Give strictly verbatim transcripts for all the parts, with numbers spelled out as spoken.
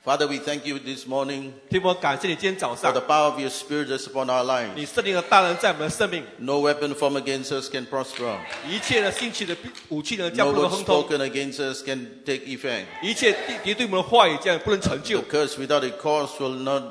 Father, we thank you this morning 天父，感谢你今天早 for 上 the power of your Spirit that's upon our 你 lives. 圣灵的大能在我们的生命， No weapon formed against us can prosper. 一切的兴起的武器呢，将 No 不能 word 亨通， spoken against us can take effect. 一切敌敌对我们的话语将不能成就 The，curse without a cause will not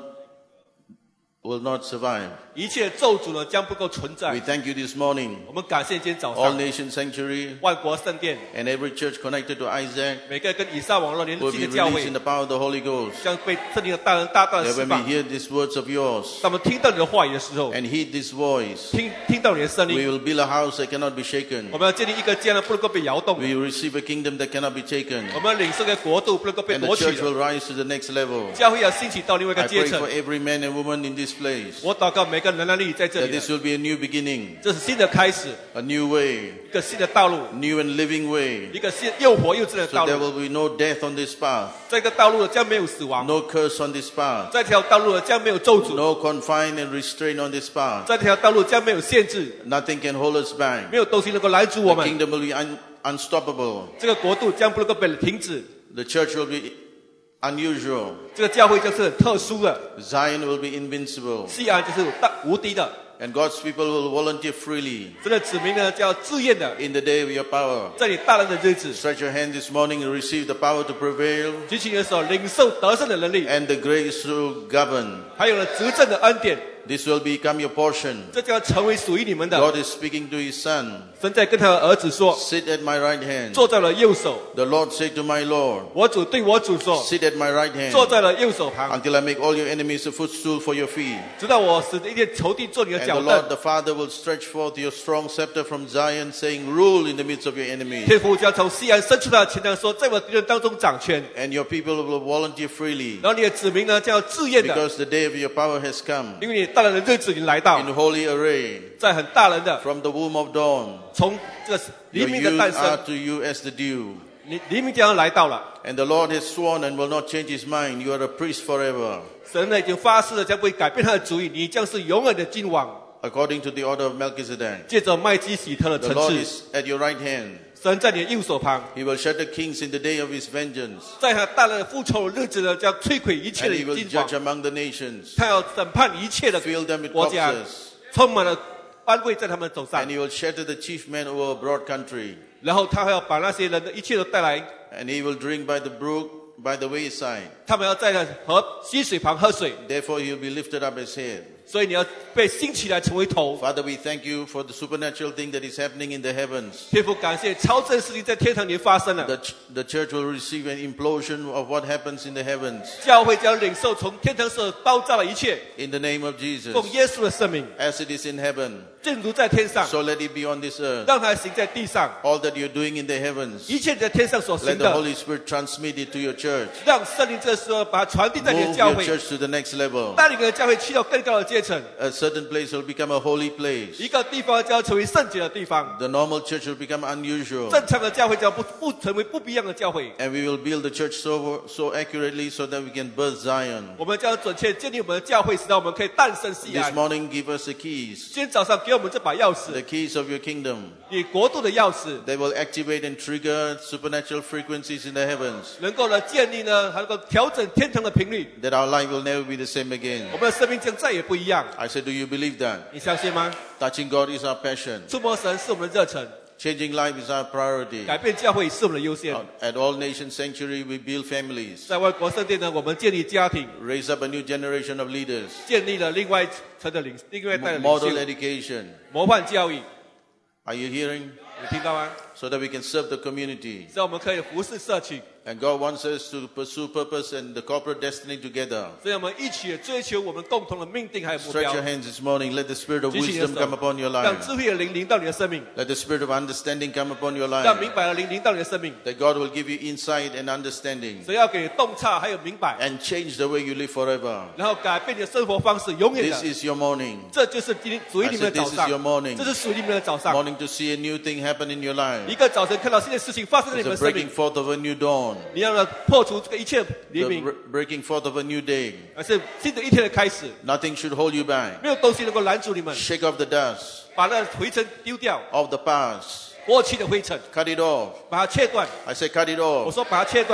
will not survive. 一切的咒诅呢将不够存 We 在。 thank you this morning, 我们感谢今天早 All 上 Nation Sanctuary 万国圣殿， and every church connected to Isaac 每个跟以撒网络连 will 接 be 的教 released 会 in the power of the Holy Ghost. 将被圣灵的大能大大的 That 释 when 放。 we hear these words of yours 当我们听到你的话语的时候， and heed this voice, 听听到你的声 we 音， will build a house that cannot be shaken. 我们要建立一个家呢，不能够被摇动 We 的； will receive a kingdom that cannot be taken. 我们要领受个国度，不能够被 And the 夺取 church 的。 will rise to the next level. 教会要兴起到另外一个 I 阶 pray 层 for。every man and woman in this place 我祷告每个人男女在这 that 里 this 的， will be a new beginning, 这是新的开始， a new way, 一个新的道路， new and living way. 一个新又活又真的 So 道 there 路。 will be no death on this path, 这个道路将没有死亡， no curse on this path, 这条道路将没有咒诅， no confine and restraint on this path. 这条道路将没有限制， Nothing can hold us back. 没有东西能够拦阻我 The 们。 kingdom will be un- unstoppable. 这个国度将不能够被停止， The church will be unusual. 这个教会将是很特殊的， Zion will be invincible. 西安就是大无敌的。 And God's people will volunteer freely 真的指明呢，叫自愿的， in the day of your power. 在你大人的日子， Stretch your hand this morning and receive the power to prevail 举起你的手，领受得胜的能力， and the grace to govern. 还有呢执政的恩典， This will become your portion. 这将成为属于你们的。 God is speaking to his son. 神在跟他的儿子说 Sit at my right hand. 坐在了右手。 The Lord said to my Lord, 我主对我主说 sit at my right hand 坐在了右手旁， until I make all your enemies a footstool for your feet. 直到我使一切仇敌做你的 And 脚 the Lord 凳。 the Father will stretch forth your strong scepter from Zion, saying, rule in the midst of your enemies. 天父将从西安伸出他的前头说，在我敌人当中掌权。 And your people will volunteer freely 然后你的子民呢，将要自愿的， because the day of your power has come. 因为你大人的日子已经来到， In holy array 在很大人的 from the womb of dawn. 从这个黎 Your 明的 youth 诞 are 生， to you as the dew. 黎黎明将要来到了。 And the Lord has sworn and will not change his mind. You are a priest forever. 神呢已经发誓了，将不会改变他的主意，你将是永远的君王。 According to the order of Melchizedek. 借着麦基洗特的 The 城 Lord 市， is at your right hand. 神在你的右手旁， He will shatter kings in the day of his vengeance. 在他大人的复仇的日子呢，将摧毁一切 And 的 he will 君王 judge。among the nations. 他要审判一切的 Fill them with 国家， corpses. 充满了安慰在他们手上 And，he will shatter the chief men over a broad country. 然后他还要把那些人的一切都带来， And he will drink by the brook, by the wayside. 他们要在那河溪水旁喝水， Therefore he will be lifted up as head. 所以你要被兴起来成为头。 Father, we thank you for the supernatural thing that is happening in the heavens. 天父，感谢超正事情在天堂里发生了， The, ch- the church will receive an implosion of what happens in the heavens. 教会将领受从天堂所包扎的一切， In the name of Jesus. 奉耶稣的圣名， As it is in heaven, 正如在天上， so let it be on this earth. 让它行在地上。 All that you're doing in the heavens, 一切在天上所 let 行 the 的， Holy Spirit transmit it to your church. 让圣灵这时候把它传递在你的 Move 教 your 会， church to the next level. 带领你的教会去到更高的阶层。 A certain place will become a holy place. 一个地方将要成为圣洁的地方， The normal church will become unusual. 正常的教会将不不成为不一样的教会。 And we will build the church so, so accurately so that we can birth Zion. 我们将准确建立我们的教会，使到我们可以诞生西 This 安。 morning, give us the keys. 今天早上给我们这把钥 The 匙， keys of your kingdom. 你国度的钥匙， They will activate and trigger supernatural frequencies in the heavens. 能够呢建立呢，还能够调整天堂的频率， That our life will never be the same again. 我们的生命将再也不一样。 I said, do you believe that? 你相信吗？ Touching God is our passion. 触摸神是我们的热忱， Changing life is our priority. 改变教会是我们的优先。 At All Nation Sanctuary, we build families. 在外国圣殿呢，我们建立家庭， Raise up a new generation of leaders. 建立了另外一层的领，另外一代的领 Model 袖， education. 模范教育。 Are you hearing? 你听到吗？ So that we can serve the community. 使我们可以服侍社区， And God wants us to pursue purpose and the corporate destiny together. 所以我们一起追求我们共同的命定还有目 Stretch 标 your。hands this morning. Let the spirit of 举起你的 wisdom 手 come upon your 让 life. 智慧的灵临到你的生命， Let the spirit of understanding come upon your 让明 life. 白的灵临到你的生命。 That God will give you insight and understanding 所以要给你洞察还有明白， and change the way you live forever. 然后改变你的生活方式，永远 This 的。 is your morning. 这就是今天属于 I 你们 said 的早 this is your 上， morning. 这是属于你们的早上。 Morning to see a new thing happen in your life. 一个早晨看到新的事情发生在你 It's 们 a 的生 breaking 命， forth of a new dawn. 你要呢破除这个一切黎 The 明， bre- breaking forth of a new day. 而是新的一天的开始。 Nothing should hold you back. 没有东西能够拦阻你们， Shake off the dust 把那灰尘丢掉， of the past. 过去的灰尘， Cut it off. 把它切断。 I say cut it 我 off. 说把它切断，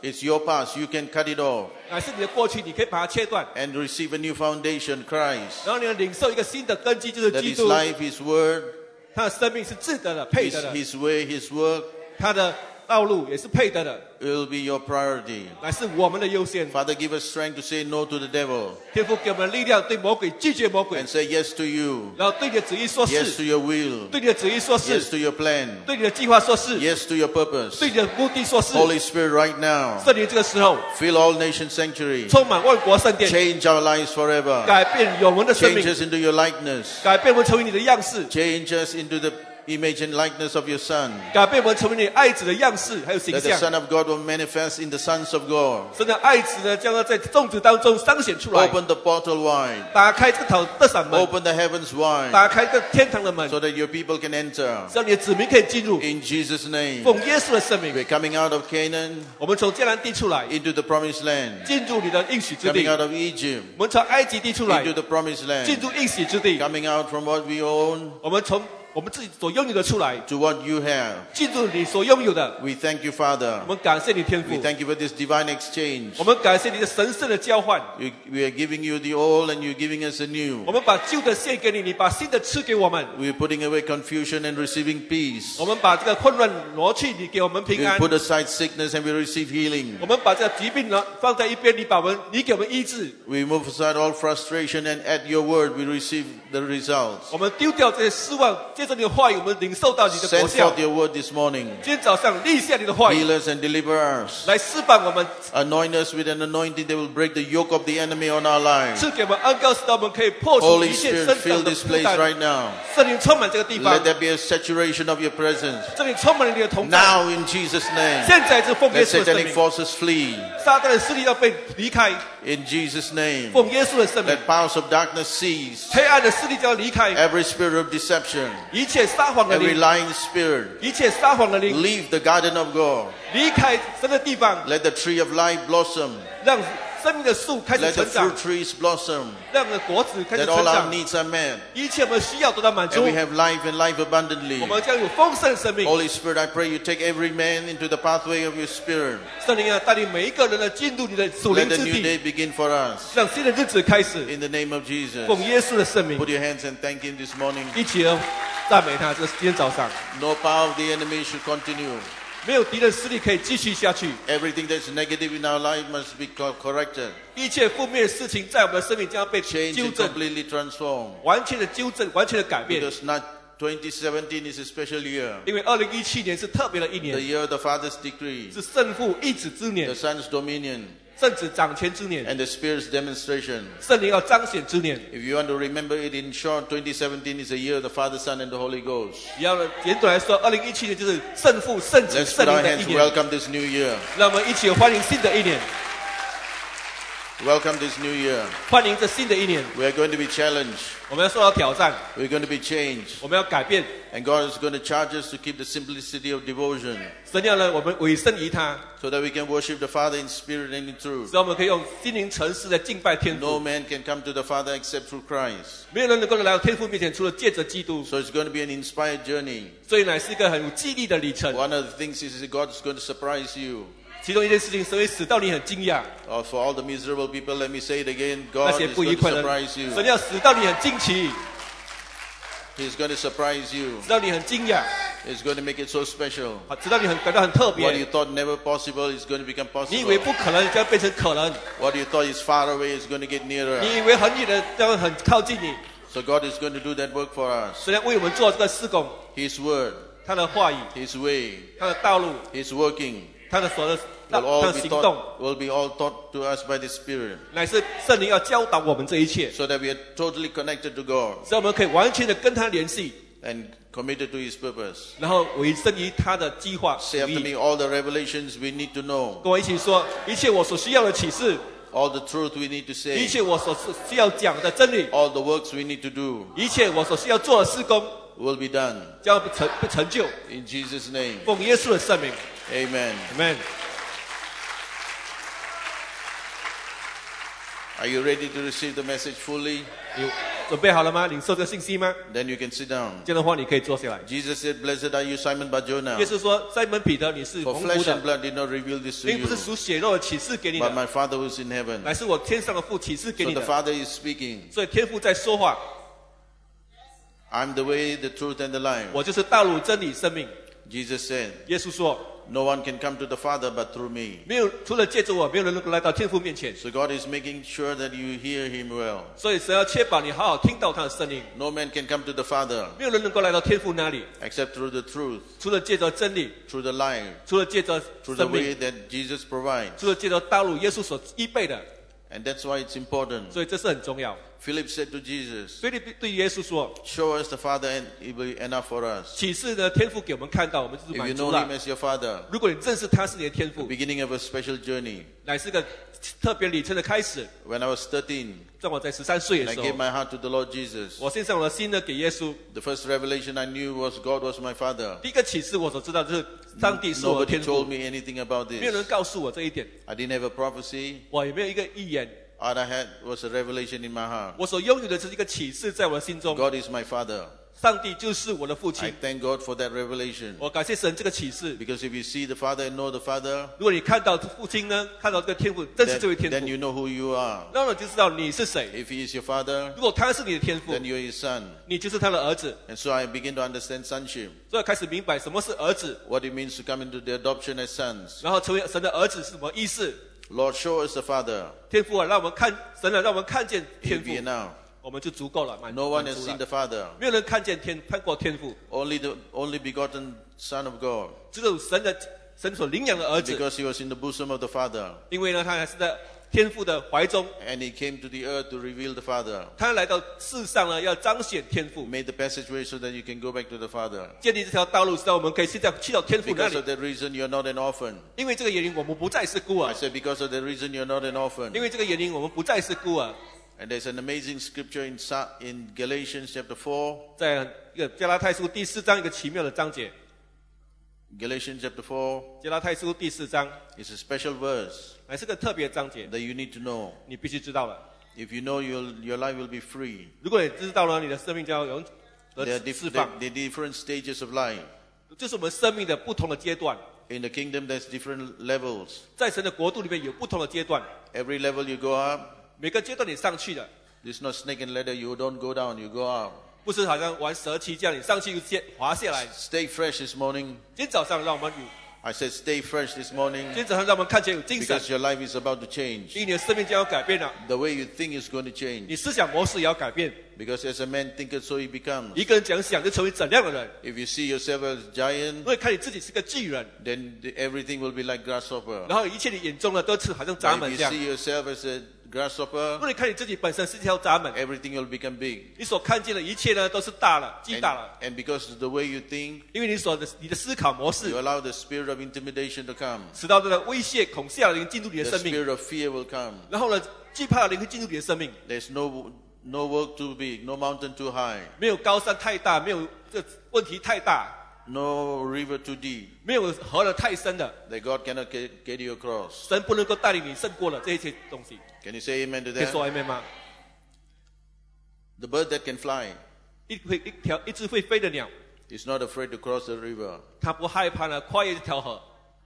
It's your past. You can cut it off 乃是你的过去，你可以把它切断， and receive a new foundation, Christ. 然后你要领受一个新的根基，就是 That 基 His 督。 life, His word, 他的生命是值得的、配 His, 得的， His way, His work 他的道路也是配得的， will be your priority. 乃是我们的优先。 Father, give us strength to say no to the devil 天父给我们力量，对魔鬼拒绝魔鬼， and say yes to you, 然后对你的旨意说 yes 是， to your will, 对你的旨意说 yes 是， to your plan, 对你的计划说是， yes to your purpose. 对你的目的说是。 Holy Spirit, right now, 圣灵这个时候 fill all nation sanctuary, 充满万国圣殿， change our lives forever, 改变永恒的生 change 命， us into your likeness, 改变我们成为你的样式， change us into the image and likeness of your Son, 改变我们成为你爱子的样式还有形 that the 象。 Son of God will manifest in the sons of God. 神的爱子呢，将要在众子当中彰显出来， Open the portal wide, 打开这个头的伞门， open the heavens wide, 打开这个天堂的门， so that your people can enter. 让你的子民可以进入。 In Jesus' name, 奉耶稣的圣名， we're coming out of Canaan 我们从迦南地出来， into the promised land, 进入你的应许之 coming 地； out of Egypt 我们从埃及地出来， into the promised 进 land, 入应许之地； coming out from what we own 我们从我们自己所拥有的出来， to what you have. 进入你所拥有的。 We thank you, Father. 我们感谢你天 We 父， thank you for this divine exchange. 我们感谢你的神圣的交换。 We, we are giving you the old and you're giving us a new. 我们把旧的献给你，你把新的赐给我们。 We're putting away confusion and receiving peace. 我们把这个混乱挪去，你给我们平 We 安。 put aside sickness and we receive healing. 我们把这个疾病呢放在一边，你把我们，你给我们医治。 We move aside all frustration and at your word we receive the results. 我们丢掉这些失望，接着你的话语，我们领受到你的 Send 果效 forth。your word this morning. 今天早上立下你的话语， Heal us and deliver us. 来释放我们， Anoint us with an anointing that will break the yoke of the enemy on our lives. 赐给我们恩膏，使到我们可以破除 Holy 一切 Spirit, 身 fill 上的 this 负 place 担。 right now. 圣灵充满这个地方 Let，there be a saturation of your presence. 这里充满了你的同在。 Now in Jesus' name. 现在就奉耶 Let 稣的圣 satanic 名， forces flee. 撒旦的势力要被离开。 In Jesus' name. 奉耶稣的圣名， Let powers of darkness cease. 黑暗的势力就要离开， Every spirit of deception, 一切撒谎的 every 灵， lying spirit, 一切撒谎的灵， leave the garden of God. 离开神的地方， Let the tree of life blossom. 让生命的树开始 Let the 成长 fruit，trees blossom. 让的果子开始 That 成 all our 长， needs are met. 一切我们需要得到满 And 足 we。have life and life abundantly. 我们将有丰盛的生命。 Holy Spirit, I pray you take every man into the pathway of your spirit. 圣灵啊，带领每一个人呢进入你的属 Let 灵 the 之 new 地， day begin for us. 让新的日子开始。 In the name of Jesus. 奉耶稣的圣名， Put your hands and thank him this morning. 一起来赞美他。这是今天早上， No power of the enemy should continue. 没有敌人势力可以继续下去。 Everything that's negative in our life must be co- corrected. 一切负面的事情在我们的生命将要被 Changed 纠 and 正， completely transformed. 完全的纠正，完全的改变。 Because not twenty seventeen is a special year. 因为二零一七年是特别的一 The 年， year of the Father's decree, 是圣父一子之 the 年， Son's dominion, 圣子掌权之年， and the Spirit's demonstration. 圣灵要彰显之年。 If you want to remember it in short, twenty seventeen is the year of the Father, Son, and the Holy Ghost. 一样的，简短来说，二零一七年就是圣父、圣子、 Let's 圣 put 灵 our 的一 hands, 年。 welcome this new year. 让我们一起欢迎新的一年， Welcome this new year. 欢迎这新的一年。 We are going to be challenged. 我们要受到挑战， We're going to be changed. 我们要改变。 And God is going to charge us to keep the simplicity of devotion 神要让我们委身于他， so that we can worship the Father in spirit and in truth. 使我们可以用心灵诚实的敬拜天 No 父。 man can come to the Father except through Christ. 没有人能够来到天父面前，除了借着基督。 So it's going to be an inspired journey. 所以乃是一个很有激励的里程。 One of the things is that God is going to surprise you. 其中一件事情，神会使到你很惊讶。 Or for all the miserable people, let me say it again. 那 God 些 is 不 going 愉 to 快的 surprise 人， you. 神要使到你很惊奇， He's going to surprise you. 使到你很惊讶， He's going to make it so special. 啊，使到你很感到很特 What you 别。 thought never possible is going to become 你以为 possible. 不可能，将变成可能； What you thought is far away is going to get nearer. 你以为很远的，将很靠近你。 So God is going to do that work for us. 神要为我们做这个施工， His word, 他的话语、 His way, 他的道路、 His working 他的所的 will 他 all 的 be 行动， taught, will be all taught to us by the Spirit, 乃是圣灵要教导我们这一切， so that we are totally connected to God 使我们可以完全的跟他联系， and committed to His purpose. 然后委身于他的计划旨 Say after 意。 me all the revelations we need to know, 跟我一起说，一切我所需要的启示， all the truth we need to 一 say, 切我所需要讲的真理， all the works we need to do 一切我所需要做的施工， will be done. 将要成被成就。 In Jesus' name, 奉耶稣的圣名 amen. ，Amen。 Are you ready to receive the message fully? 你准备好了吗？领受这个信息吗？ Then you can sit down. 这样的话，你可以坐下来。 Jesus said, Blessed are you, Simon Bar-Jonah. 耶稣说：“西门彼得，你是 For 蒙福 flesh 的 and，blood did not reveal this to 并不 you, 是属血肉的启示给你 but 的， my Father who is in heaven. 乃是我天上的父启示给 So 你 the 的。 Father is speaking. 所以天父在说话， I'm the way, the truth, and the life. 我就是道路、真理、生命。 Jesus said, 耶稣说 No one can come to the Father but through me.：“ 没有除了借着我，没有人能够来到天父面前。 So God is making sure that you hear Him well. ” 所以神要确保你好好听到他的声音。 No man can come to the Father 没有人能够来到天父那里， except through the truth, 除了借着真理， through the life, 除了借着 through the 生命， way that Jesus provides. 除了借着道路，耶稣所依备的。 And that's why it's important. 所以这是很重要。 Philip said to Jesus, 所以你对耶稣说 Show us the Father and it will be enough for us. 启示呢，天父给我们看到，我们就是 If you 满 know 足 Him 了。 as your Father, 如果你认识他是你的天 the 父， beginning of a special journey. 乃是个特别里程的开始。 When I was thirteen, 在我在十三岁 and 的 I 时 gave 候， my heart to the Lord Jesus, 我献上我的心呢给耶稣。 the first revelation I knew was God was my Father. 第一个启示我所知道就是上帝是我的 Nobody 天 told 父， me anything about 没有人 this. 告诉我这一点， I didn't have a prophecy. 我也没有一个预言， All I had was a revelation in my heart. 我所拥有的就是一个启示在我的心中。 God is my Father. 上帝就是我的父 I 亲， thank God for that revelation. 我感谢神这个启示。 Because if you see the Father and know the Father, 如果你看到父亲呢，看到这个天父，正是 then, 这位天 then 父， you know who you are. 那么就知道你是谁。 If He is your Father, 如果他是你的天父 then，you're His Son. 你就是他的儿子。 And so I begin to understand sonship, 所以开始明白什么是儿子， what it means to come into the adoption as sons. 然后成为神的儿子是什么意思？ Lord, show us the Father. 天父啊，让我们看神啊，让我们看见 Here 天 be 父， now. 我们就足够了，满 No one 满 has 足 seen 了 the。Father, 没有人看见天，看过天父， only the only begotten Son of God, 只有神的神所领养的儿子， because He was in the bosom of the Father, 因为呢，他还是在天父的怀中， and He came to the earth to reveal the Father. 他来到世上呢，要彰显天 He 父， made the passageway so that you can go back to the Father. 建立这条道路，使到我们可以现在去到天父那 Because 里。 of that reason, you're not an orphan. 因为这个原因，我们不再是孤 I 儿； said, because of that reason, you're not an orphan. 因为这个原因，我们不再是孤儿。 And there's an amazing scripture in Sa- in Galatians chapter four. 在一个加拉太书第四章一个奇妙的章节， Galatians chapter four 加拉太书第四章 is a special verse 乃是个特别章节， that you need to know. 你必须知道了。 If you know, you'll, your life will be free. 如果你知道了，你的生命将要永 There 得 are, dif- 释 there, 放。 there are different stages of life. 这是我们生命的不同的阶段， In the kingdom, there's different levels. 在神的国度里面有不同的阶段， Every level you go up, 每个阶段你上去的， it's not snake and ladder. You don't go down, you go up. 不是好像玩蛇棋这样，你上去就接滑下来。 Stay fresh this morning. 今天早上让我们有， I said, stay fresh this morning 今天早上让我们看见有精神， because your life is about to change. 因为你的生命将要改变了， The way you think is going to change. 你思想模式也要改变。 Because as a man thinketh, so he becomes. 一个人讲想就成为怎样的人？ If you see yourself as a giant, 因为看你自己是个巨人， then the- everything will be like grasshopper. 然后一切你眼中的都是好像闸 But 门 if 这 you 样。 see yourself as a 如 grasshopper, 果你看你自己本身是一条闸门， everything will become big. 你所看见的一切呢都是大了，巨 And, 大了， and because of the way you think, 因为你所的你的思考模 you 式， allow the spirit of intimidation to come. 使到这个威胁、恐吓的灵进入你的 The 生命， spirit of fear will come. 然后呢，惧怕的灵会进入你的生命。 There's no no work too big, no mountain too high, 没有高山太大，没有这问题太大， no river too deep 没有河了太深的， that God cannot get, get you across. 神不能够带领你胜过了这一切东西。 Can you say amen to 可以 that? 说 amen 吗？ The bird that can fly 一会一条一只会飞的鸟， is not afraid to cross the river. 它不害怕呢跨越这条河，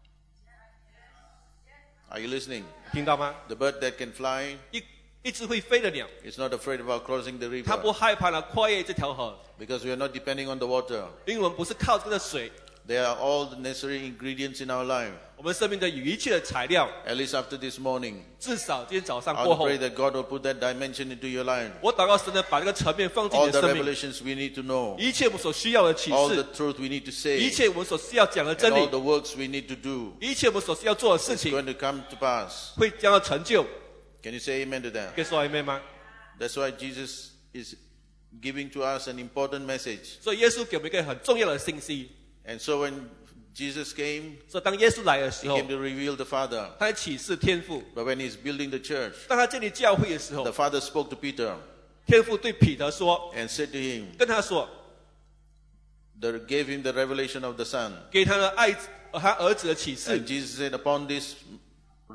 Are you listening? 听到吗？ The bird that can fly 一一只会飞的鸟， is not afraid about crossing the 它不 river 害怕呢跨越这条河， because we are not depending on the water. 因为我们不是靠这个水， There are all the necessary ingredients in our life. 我们生命的有一切的材料， At least after this morning, 至少今天早上 I 过 will 后， pray that God will put that dimension into your life. 我祷告神呢把这个层面放进 All 你的 the 生命， revelations we need to know, 一切我们所需要的启 all the 示， truth we need to 一 say, 切我们所需要讲的 and 真 all 理， the works we need to do 一切我们所需要做的事 is 情， going to come to pass. 会将要成就。 Can you say amen to that? 可以说 amen 吗？ That's why Jesus is giving to us an important message. 所以耶稣给我们一个很重要的信息。 And so when Jesus came, 所以当耶稣来的时 he 候， came to reveal the Father. 他启示天父； But when he's building the church, 当他建立教会的时候 the，Father spoke to Peter 天父对彼得说， and said to him, 跟他说， that gave him the revelation of the Son. 给他的爱子，呃他儿子的启示 And。Jesus said, upon this rock,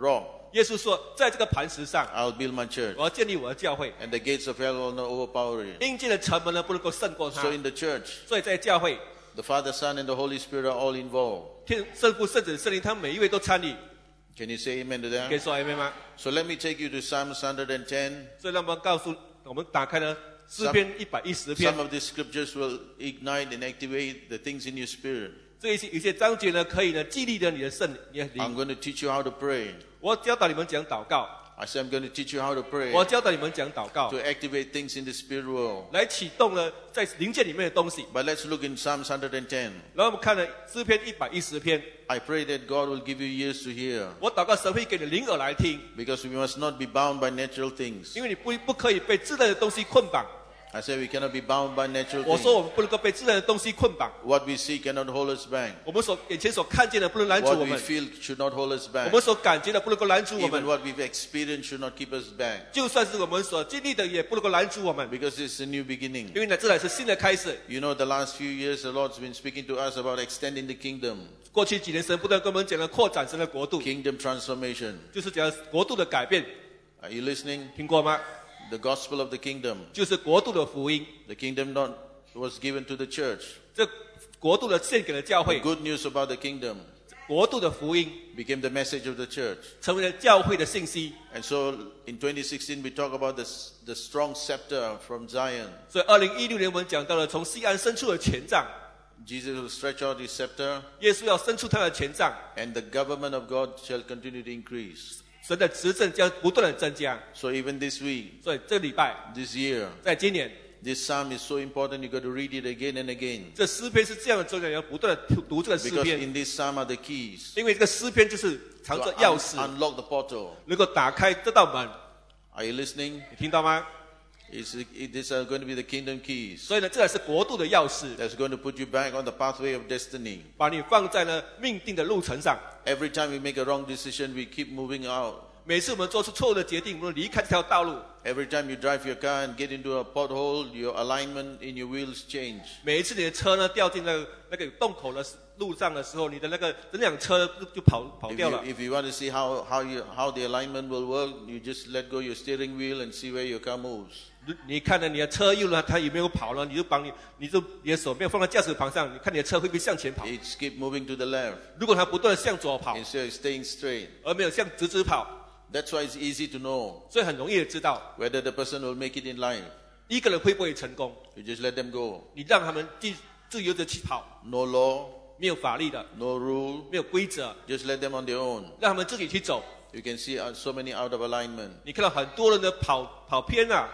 耶稣说，在这个磐石上， I'll build my church. 我要建立我的教会， And the gates of hell will not overpower it. 阴间的城门呢不能够胜过它。 So in the church, 所以在教会， the Father, Son, and the Holy Spirit are all involved. 天圣父、圣子、圣灵，他们每一位都参与。 Can you say amen to 可以 that? 说 amen 吗？ So let me take you to Psalms one hundred ten. 所以让我们告诉我们打开了诗篇一百一十篇 Some，of these scriptures will ignite and activate the things in your spirit. 这一些一些章节呢，可以呢激励着你的圣你的 I'm 灵。 going to teach you how to pray. 我教导你们讲祷告， I say I'm going to teach you how to pray 我教导你们讲祷告 to，activate things in the spirit world. 来启动了在灵界里面的东西。 But let's look in Psalms one hundred ten. 然后我们看了诗篇一百一十篇， I pray that God will give you ears to hear, 我祷告神会给你灵耳来听， because we must not be bound by natural things. 因为你不不可以被自然的东西捆绑。 I say we cannot be bound by natural 我说 things. 我们不能够被自然的东西捆绑， What we see cannot hold us back. 我们所眼前所看见的不能拦阻 What 我 we 们， feel should not hold us 我 back. 们所感觉的不能够拦阻我 Even 们， what we've experienced should not keep us back. 就算是我们所经历的也不能够拦阻我们， Because it's a new beginning. 因为呢这乃是新的开始。 You know, the last few years, the Lord's been speaking to us about extending the kingdom, 过去几年神不断跟我们讲了扩展神的国度， kingdom transformation. 就是讲国度的改变， Are you listening? 听过吗？ The gospel of the kingdom. 就是国度的福音， The kingdom not was given to the church. 这国度的献给了教 The 会， good news about the kingdom 国度的福音 became the message of the church. 成为了教会的信息。 And so in twenty sixteen, we talk about this, the strong scepter from Zion. 所以二零一六年我们讲到了从西安伸出的权杖， Jesus will stretch out his scepter, 耶稣要伸出他的权杖， and the government of God shall continue to increase. 神的执政将不断的增加。 So even this week, 所以这礼拜， this year, 在今年， this psalm is so important, you got to read it again and again. 这诗篇是这样的重要，要不断的读这个诗 Because 篇， in this psalm are the keys 因为这个诗篇就是藏 to 着 un- 钥匙， unlock the portal. 能够打开这道门。 Are you listening? 你听到吗？ It's, it, these are going to be the kingdom keys 所以呢，这才是国度的钥匙， that's going to put you back on the pathway of destiny. 把你放在呢命定的路程上。 Every time we make a wrong decision, we keep moving out. 每次我们做出错误的决定，我们离开这条道路。 Every time you drive your car and get into a pothole, your alignment in your wheels change. 每一次你的车呢掉进那个那个有洞口的路上的时候，你的那个整辆车就跑跑 If 掉 you, 了。 if you want to see how, how, you, how the alignment will work, you just let go your steering wheel and see where your car moves. 你你看着你的车右呢，它有没有跑了？你就把你你就你的手没有放在驾驶盘上，你看你的车会不会向前跑？ It's keep moving to the left 如果它不断的向左跑， instead of staying straight. 而没有向直直跑， That's why it's easy to know 所以很容易的知道 whether the person will make it in life. 一个人会不会成功。 You just let them go. 你让他们自自由的去跑， No law, 没有法律的， no rule. 没有规则， Just let them on their own. 让他们自己去走。 You can see uh, so many out of alignment. 你看到很多人的跑跑偏啊，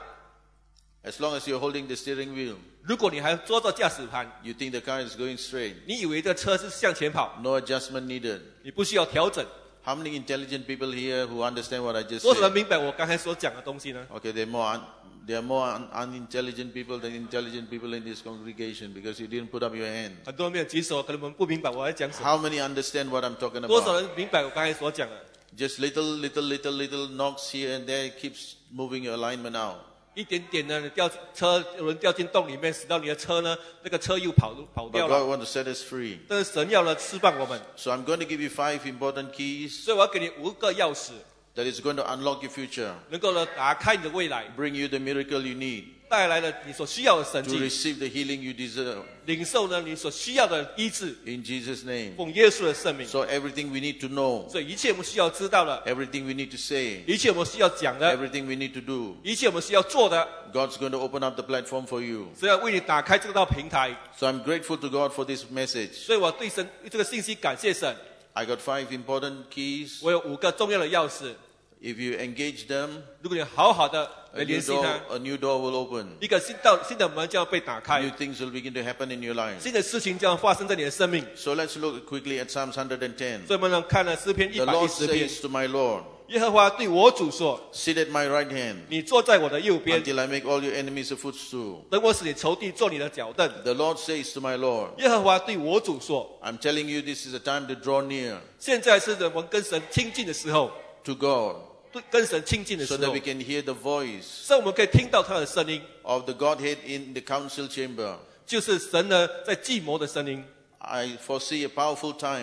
As long as you're holding the steering wheel, 如果你还抓着驾驶盘， you think the car is going straight. 你以为这车是向前跑， No adjustment needed. 你不需要调整。 How many intelligent people here who understand what I just 多少人 said? 明白我刚才所讲的东西呢？ Okay, there are more, un- there are more un- unintelligent people than intelligent people in this congregation because you didn't put up your hand. 很多人没有举手，可能我们不明白我在讲什么。 How many understand what I'm talking 多少 about? 人明白我刚才所讲的？ Just little, little, little, little knocks here and there keeps moving your alignment out. 一点点呢，你掉车有人掉进洞里面，使到你的车呢，那个车又跑跑 But 掉 God 了。 wants to set us free. 但是神要来释放我们， So I'm going to give you five important keys 所以我要给你五个钥匙， that is going to unlock your future, 能够呢打开你的未来， bring you the miracle you need 带来了你所需要的神 to 迹， receive the healing you deserve 领受呢你所需要的医治， in Jesus' name. 奉耶稣的圣名。 So everything we need to know, 所以一切我们需要知道的， everything we need to say, 一切我们需要讲的， everything we need to do, 一切我们需要做的， God's going to open up the platform for you. 所以要为你打开这道平台。 So I'm grateful to God for this message. 所以我对神这个信息感谢神。 I got five important keys. 我有五个重要的钥匙， If you engage them, 如果你好好的来 a new 联系 door, 他， a new door will open. 一个新道新的门就要被打开 New，things will begin to happen in your life. 新的事情将要发生在你的生命。 So let's look quickly at Psalms one hundred ten. 所以我们能看了诗篇一 The 百一 Lord 十篇， says to my Lord, 耶和华对我主说 sit at my right hand 你坐在我的右边， until I make all your enemies a footstool. 等我使你仇敌做你的脚凳。 The Lord says to my Lord, 耶和华对我主说 I'm telling you this is a time to draw near 现在是我们跟神亲近的时候， to God 对跟神亲近的 so 时 that 候 we，can hear the voice 所以我们可以听到他的声音， of the Godhead in the council chamber. 就是神呢在计谋的声音。 I foresee a powerful time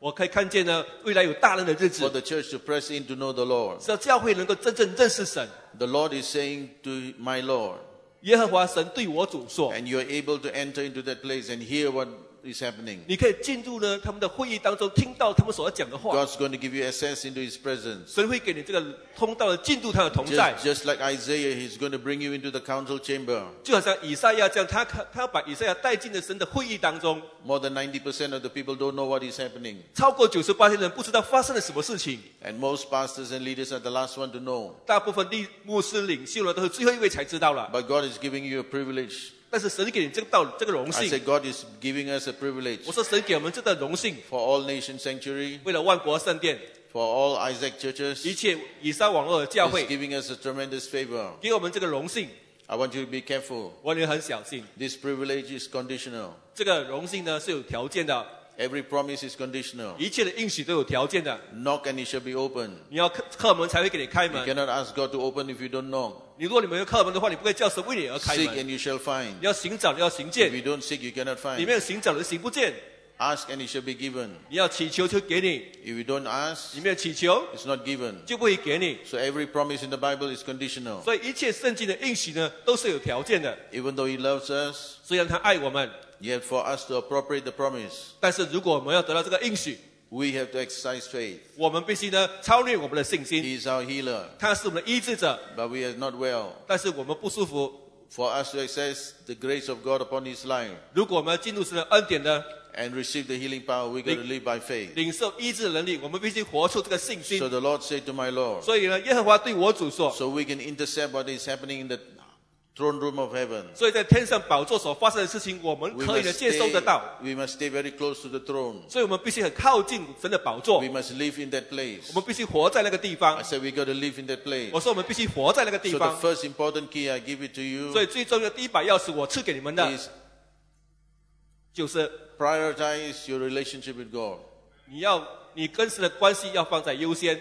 我可以看见呢，未来有大人的日 for 子， the church to press in to know the Lord. 是要教会能够真正认识神。 The Lord is saying to my Lord, 耶和华神对我主说 and you are able to enter into that place and hear what is happening.：“ 你可以进入呢他们的会议当中，听到他们所要讲的话。 God's going to give you access into His presence. 神会给你这个通道的进入他的同在， Just, just like Isaiah, He's going to bring you into the council chamber. 就好像以赛亚这样，他他要把以赛亚带进了神的会议当中。 More than ninety percent of the people don't know what is happening. 超过九十八的人不知道发生了什么事情， And most pastors and leaders are the last one to know. 大部分立牧师领袖呢都是最后一位才知道了。 But God is giving you a privilege. 但是神给你这个道这个荣 I 幸， said God is giving us a privilege 我说神给我们这个荣幸， for all nation sanctuary, 为了万国圣殿， for all Isaac churches. 一切以撒网络的教 He's 会， giving us a tremendous favor. 给我们这个荣幸， I want you to be careful. 我也很小心。 This privilege is conditional. 这个荣幸呢是有条件的， Every promise is conditional. 一切的应许都有条件的。 Knock and it shall be open. 你要叩叩门才会给你开 You 门。 cannot ask God to open if you don't knock. 你如果你没有叩门的话，你不会叫神为你而开 Seek 门。 and you shall find. 你要寻找，你要寻 If 见， you don't seek, you cannot 你 find. 没有寻找，你寻不见。 Ask and it shall be given. 你要祈求就给你， If you don't ask, 你没有祈求 it's not given. 就不会给你。 So every promise in the Bible is conditional. 所以一切圣经的应许呢都是有条件的。 Even though He loves us, 虽然他爱我们， yet for us to appropriate the promise, 但是如果我们要得到这个应许， we have to exercise faith. 我们必须呢超越我们的信心。 He is our healer, 他是我们的医治者， but we are not well. 但是我们不舒服。 For us to access the grace of God upon His life 如果我们要进入神的恩典呢， and receive the healing power, we got to live by faith. 领受医治的能力，我们必须活出这个信心 So。the Lord said to my Lord, 所以呢，耶和华对我主说， so we can intercept what is happening in the throne room of heaven. 所以在天上宝座所发生的事情，我们 We 可以呢 must 接收 stay, 得到。 we must stay very close to the throne. 所以我们必须很靠近神的宝座， We must live in that 我 place. 们必须活在那个地方 I。said we got to live in that place. 我说我们必须活在那个地 So the 方。 first important key I give it to you 所以最重要的第一把钥匙，我赐给你们的 is 就是 prioritize your relationship with God. 你要你跟神的关系要放在优先。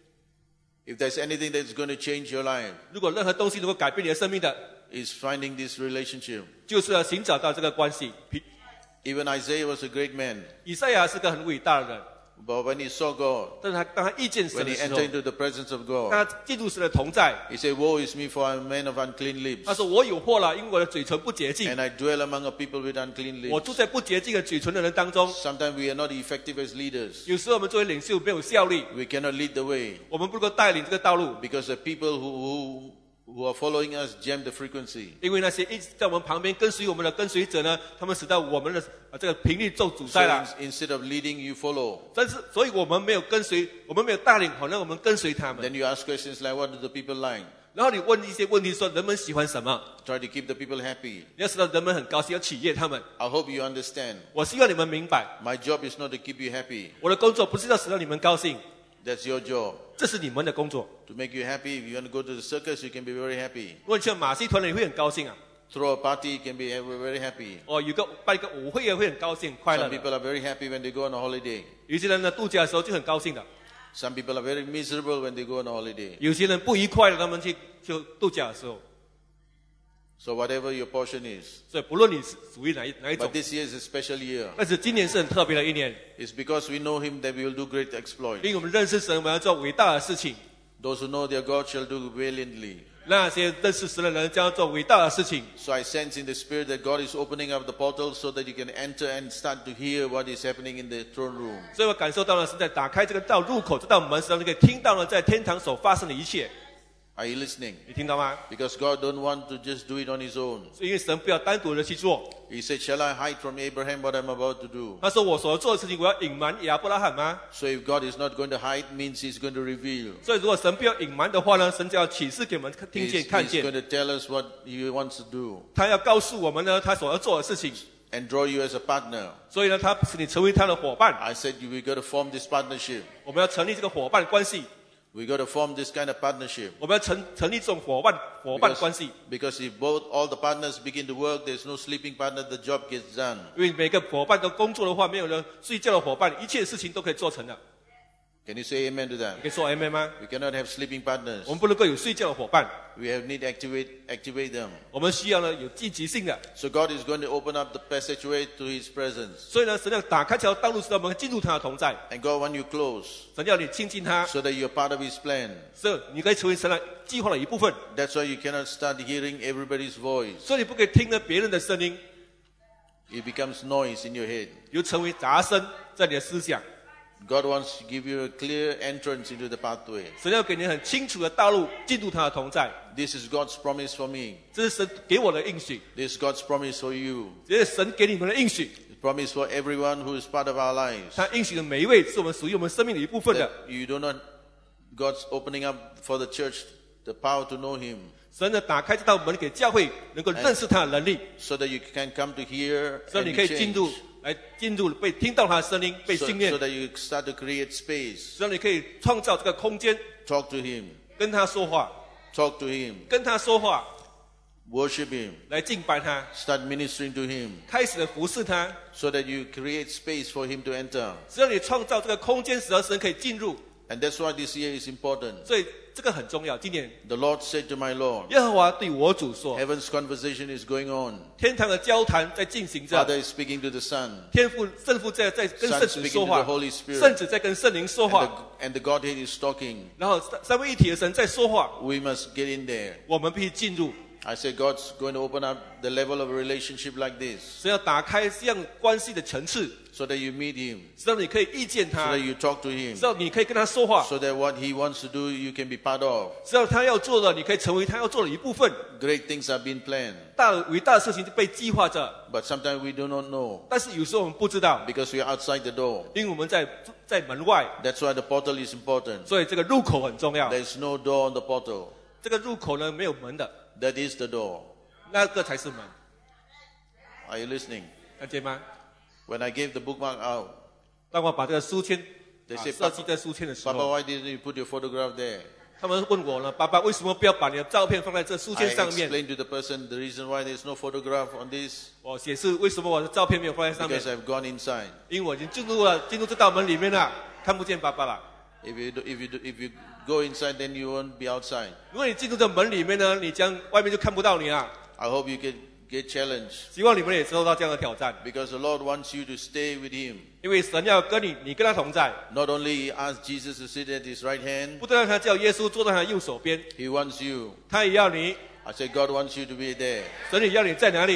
If there's anything that's going to change your life, 如果任何东西能够改变你的生命的， is finding this relationship. 就是要寻找到这个关系。 Even Isaiah was a great man, 以赛亚是个很伟大的人， but when he saw God, 但是他当他遇见神 when 的 he 时候， entered into the presence of 当 God, 他进入神的同在， he said, woe is me, for I am a man of unclean lips, 他说我有祸了，因为我的嘴唇不洁净， and I dwell among a people with unclean 我 lips. 住在不洁净的嘴唇的人当中。 Sometimes we are not effective as leaders. 有时候我们作为领袖没有效力， We cannot lead the way 我们不能够带领这个道路， because the people who, who, who are following us jam the frequency. 因为那些一直在我们旁边跟随我们的跟随者呢，他们使到我们的呃这个频率受阻 So 塞了。 in- instead of leading, you follow. 但是，所以我们没有跟随，我们没有带领，好让我们跟随他们。 Then you ask questions like, what do the people like? 然后你问一些问题，说人们喜欢什么？ Try to keep the people happy. 你要使到人们很高兴，要取悦他们。 I hope you understand. 我希望你们明白， My job is not to keep you happy. 我的工作不是要使到你们高兴， That's your job. 这是你们的工作。 To make you happy, if you want to go to the circus, you can be very happy. 如果你去马戏团了，你会很高兴啊。 Throw a party, you can be very happy. 哦，有个办一个舞会也会很高兴、快乐 Some 的。 people are very happy when they go on a holiday. 有些人呢，度假的时候就很高兴的； Some people are very miserable when they go on a holiday. 有些人不愉快的，他们去就度假的时候。 So whatever your portion is. 所以不论你是属于哪一哪一种 But，this year is a special year. 但是今年是很特别的一年， It's because we know Him that we will do great 因 exploits. 为我们认识神，我们要做伟大的事情。 Those who know their God shall do valiantly. 那些认识神的人将要做伟大的事情。 So I sense in the Spirit that God is opening up the portal so that you can enter and start to hear what is happening in the throne room. 所以我感受到了是在打开这个道入口这道门时，候，你可以听到了在天堂所发生的一切。 Are you listening? 你听到吗？ Because God don't want to just do it on His own. 因为神不要单独的去做。 He said, shall I hide from Abraham what I'm about to do? 他说我所做的事情，我要隐瞒亚伯拉罕吗？ So if God is not going to hide, means He's going to reveal. 所以如果神不要隐瞒的话呢，神就要启示给我们听 He's, 见、看 he's 见。 going to tell us what He wants to do 他要告诉我们呢，他所要做的事情。 and draw you as a partner. 所以呢，他使你成为他的伙伴。 I said, we got to form this partnership. 我们要成立这个伙伴关系， We got to form this kind of partnership. 我们要成成立这种伙伴伙伴 Because, 关系。 because if both all the partners begin to work, there's no sleeping partner, the job gets done. 因为每个伙伴都工作的话，没有人睡觉的伙伴，一切事情都可以做成的。 Can you say amen to 你 that? 可以说 amen 吗？ We cannot have sleeping partners. 我们不能够有睡觉的伙伴， We have need to activate, activate them. 我们需要呢有积极性的。 So God is going to open up the passageway to His presence. 所以呢，神要打开这条道路，使我们进入他的同在。 And God wants you close 神要你亲近他， so that you're part of His plan. 所以你可以成为神的计划的一部分。 That's why you cannot start hearing everybody's voice. 所以你不可以听了别人的声音， It becomes noise in your head. 又成为杂声在你的思想。 God wants to give you a clear entrance into the pathway. 神要给你很清楚的道路进入他的同在。 This is God's promise for me. 这是神给我的应许， This is God's promise for you. 这是神给你们的应许。 The promise for everyone who is part of our lives. 他应许的每一位是我们属于我们生命的一部分的。 That you do not, God's opening up for the church the power to know Him. 神呢打开这道门给教会，能够认识他的能力， So that you can come to hear 所以 and 你可以 be 进入 changed. 来进入被听到他的声音，被 So, 训练 so，that you start to create space. 所以你可以创造这个空间， Talk to Him. 跟他说话， Talk to Him. 跟他说话， Worship Him. 来敬拜他， Start ministering to Him. 开始的服侍他， So that you create space for Him to enter. 只要你创造这个空间，使得神可以进入， And that's why this year is important. 所以这个很重要。今年 The Lord said to my Lord, 耶和华对我主说， Heaven's conversation is going on. 天堂的交谈在进行着， Father is speaking to the Son. 天父圣父在在跟 Son 圣子 speaking 说 to 话 the Holy，Spirit. 圣子在跟圣灵说 And 话， the, and the Godhead is talking. 然后三三位一体的神在说话， We must get in there. 我们必须进入。 I said God's going to open up the level of a relationship like this. 神要打开这样关系的层次， So that you meet Him. 使到你可以遇见 So 他， that you talk to Him. 使到你可以跟他说话， So that what He wants to do, you can be part of. 使到他要做的，你可以成为他要做的一部分。 Great things have been planned. 大伟大的事情就被计划着， But sometimes we do not know. 但是有时候我们不知道， Because we are outside the door. 因为我们在在门外， That's why the portal is important. 所以这个入口很重要。 There's no door on the portal. 这个入口呢没有门的， That is the door. 那个才是门， Are you listening? 看见吗？ When I gave the bookmark out, 当我把这个书签 they 啊 say, 设计在书签的时 Papa, 候， why didn't you put your photograph there? 他们问我呢，爸爸为什么不要把你的照片放在这书 I 签上面？ explained to the person the reason why there's no photograph on this 我解释为什么我的照片没有放在上面 because，I've gone inside. 因为我已经进入了进入这道门里面了，看不见爸爸了。 If you do, if you do, if you go inside, then you won't be outside. 如果你进入这门里面呢，你将外面就看不到你了。 I hope you can get challenged 希望你们也受到这样的挑战， because the Lord wants you to stay with Him. 因为神要跟你，你跟他同在， Not only He asked Jesus to sit at His right hand, 不但让他叫耶稣坐在他的右手边， He wants you. 他也要你， I said God wants you to be there. 神也要你在哪里。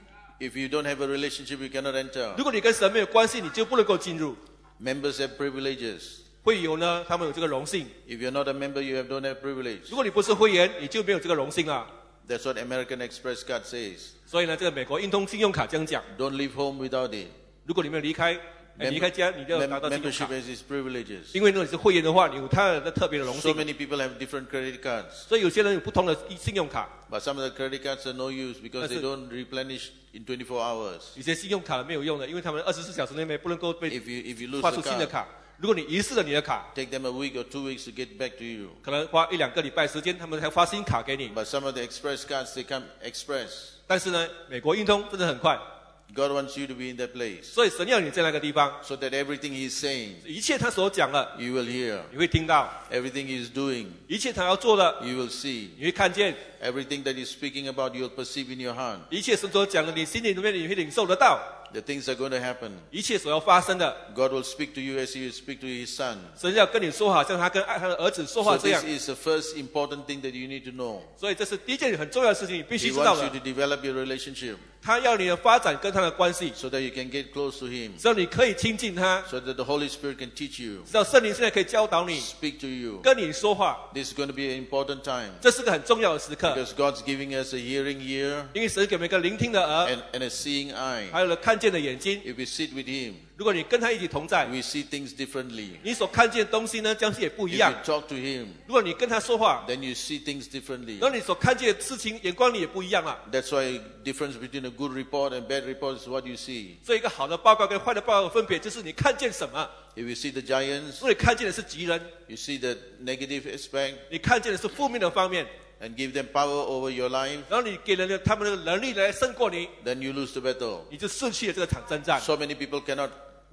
If you don't have a relationship, you cannot enter. 如果你跟神没有关系，你就不能够进入。 Members have privileges. 会有呢，他们有这个荣幸。 If you're not a member, you have, don't have privilege. 如果你不是会员，你就没有这个荣幸啊。 That's what American Express card says. 所以呢，这个美国运通信用卡这样讲， Don't leave home without it. 如果你没有离开，哎 Mem- 离开家，你就要 mem- 拿到信用 membership 卡。 has its privileges. 因为如果你是会员的话，你有他的特别的荣 So 幸。 many people have different credit cards. 所以有些人有不同的信用卡， But some of the credit cards are no use because they That's it. don't replenish in twenty-four hours. 有些信用卡没有用的，因为他们二十四小时内内不能够被 If you, if you lose 发 the 出新的 card, 卡。如果你遗失了你的卡， take them a week or two weeks to get back to you. 可能花一两个礼拜时间，他们才发新卡给你。 But some of the express cards, they come express. 但是呢，美国运通真的很快， God wants you to be in that place 所以神要你在那个地方， so that everything He's saying, 一切他所讲的， you will hear. 你会听到； Everything He's doing, 一切他要做的， you will see. 你会看见； Everything that He's speaking about, you'll perceive in your heart. 一切神所讲的，你心里面你会领受得到。 The things are going to happen. 一切所要发生的， God will speak to you as He will speak to His Son. 神要跟你说，好像他跟爱他的儿子说 So 话这 this 样。 is the first important thing that you need to know. 所以这是第一件很重要的事情，你必 He 须知道 wants you 的。 to develop your relationship 他要你的发展跟他的关系， so that you can get close to Him, 只要你可以亲近他， so that the Holy Spirit can teach you, 只要圣灵现在可以教导你， speak to you. 跟你说话， This is going to be an important time 这是个很重要的时刻， because God's giving us a hearing ear 因为神给我们一个聆听的耳， and, and a seeing eye. 还有了看见的眼睛。 If we sit with Him, 如果你跟他一起同在， we see things differently. 你所看见的东西呢，将是也不 If 一样 you。talk to Him, 如果你跟他说话， then you see things differently. 那你所看见的事情眼光里也不一样了。 That's why difference between a good report and bad report is what you see. 所以一个好的报告跟坏的报告的分别，就是你看见什么。 If you see the giants, 如果你看见的是敌人， you see the negative aspect 你看见的是负面的方面， and give them power over your life, 然后你给了他们的能力来胜过你， then you lose the battle. 你就失去了这个场征战。 So many people cannot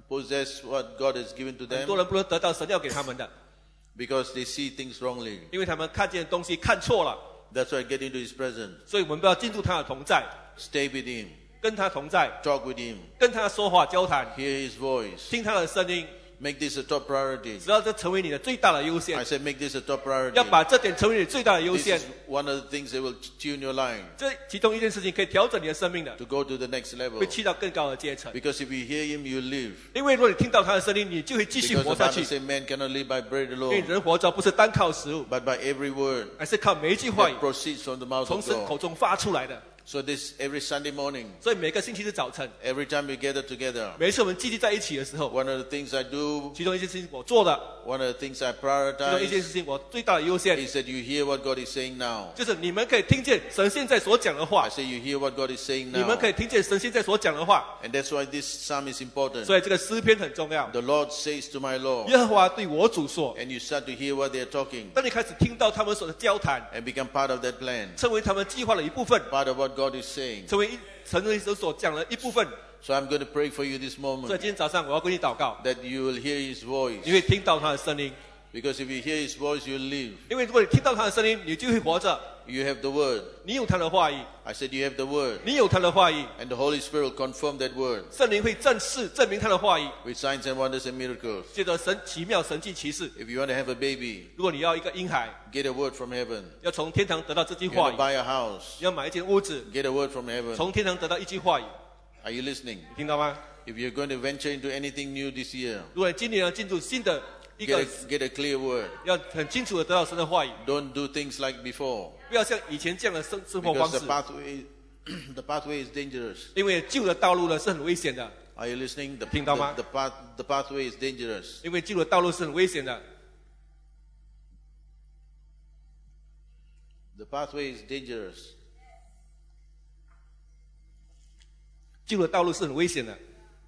possess what God has given to 很 them 多人不能得到神要给他们的， because they see things wrongly. 因为他们看见的东西看错了。 That's why get into His presence. 所以我们不要进入他的同在， Stay with Him. 跟他同在， Talk with Him. 跟他说话交谈， Hear His voice. 听他的声音， Make this a top priority. 只要这成为你的最大的优先 I， said make this a top priority. 要把这点成为你最大的优 This 先 is。one of the things that will tune your life 这其中一件事情可以调整你的生命的， to go to the next level. 会去到更高的阶层。 Because if you hear Him, you live. 因为如果你听到他的声音，你就会继续 Because 活 the 下 Bible 去。 says man cannot live by bread 因为 alone, 人活着不是单靠食物， but by every word 而是靠每一句话语 that proceeds from the mouth 从 of 神口 God. 中发出来的。 So this every Sunday morning, 所以每个星期的早晨， every time we gather together, 每一次我们聚集在一起的时候， one of the things I do, 其中一件事情我做的， one of the things I 其中一件 prioritize 事情我最大的优先， is that you hear what God is saying now. 就是你们可以听见神现在所讲的话 I，say you hear what God is saying 你们 now. 可以听见神现在所讲的话。 And that's why this psalm is important. 所以这个诗篇很重要。 The Lord says to my Lord, 耶和华对我主说， and you start to hear what they're talking 当你开始听到他们所的交谈， and become part of that plan, 成为他们计划的一部分， part of what God is saying. 成为一成为神所讲的一部分。 So I'm going to pray for you this 所以 moment 今天早上我要跟你祷告， that you will hear His 你 voice. 会听到他的声音。 Because if you hear His voice, you'll live. 因为如果你听到他的声音，你就会活着。 You have the word. 你有他的话语， I said you have the word. 你有他的话语， And the Holy Spirit will confirm that word 圣灵会证实证明他的话语， with signs and wonders and miracles. 借着神奇妙神迹奇事。 If you want to have a baby, 如果你要一个婴孩， get a word from heaven. 要从天堂得到这句 You 话 want 语 to，buy a house, 你要买一间屋子， get a word from heaven. 从天堂得到一句话语， Are you listening? 你听到吗？ If you're going to venture into anything new this year, 如果你今年要进入新的一 get 个 a,，get a clear word. 要很清楚的得到神的话语， Don't do things like before. 不要像以前这样的生生活方 Because 式 the，pathway, the pathway is dangerous. 因为旧的道路呢是很危险的， Are you listening? The, 听到吗？ the, the, path, the pathway is dangerous. 因为旧的道路是很危险的， The pathway is dangerous. 旧的道路是很危险的，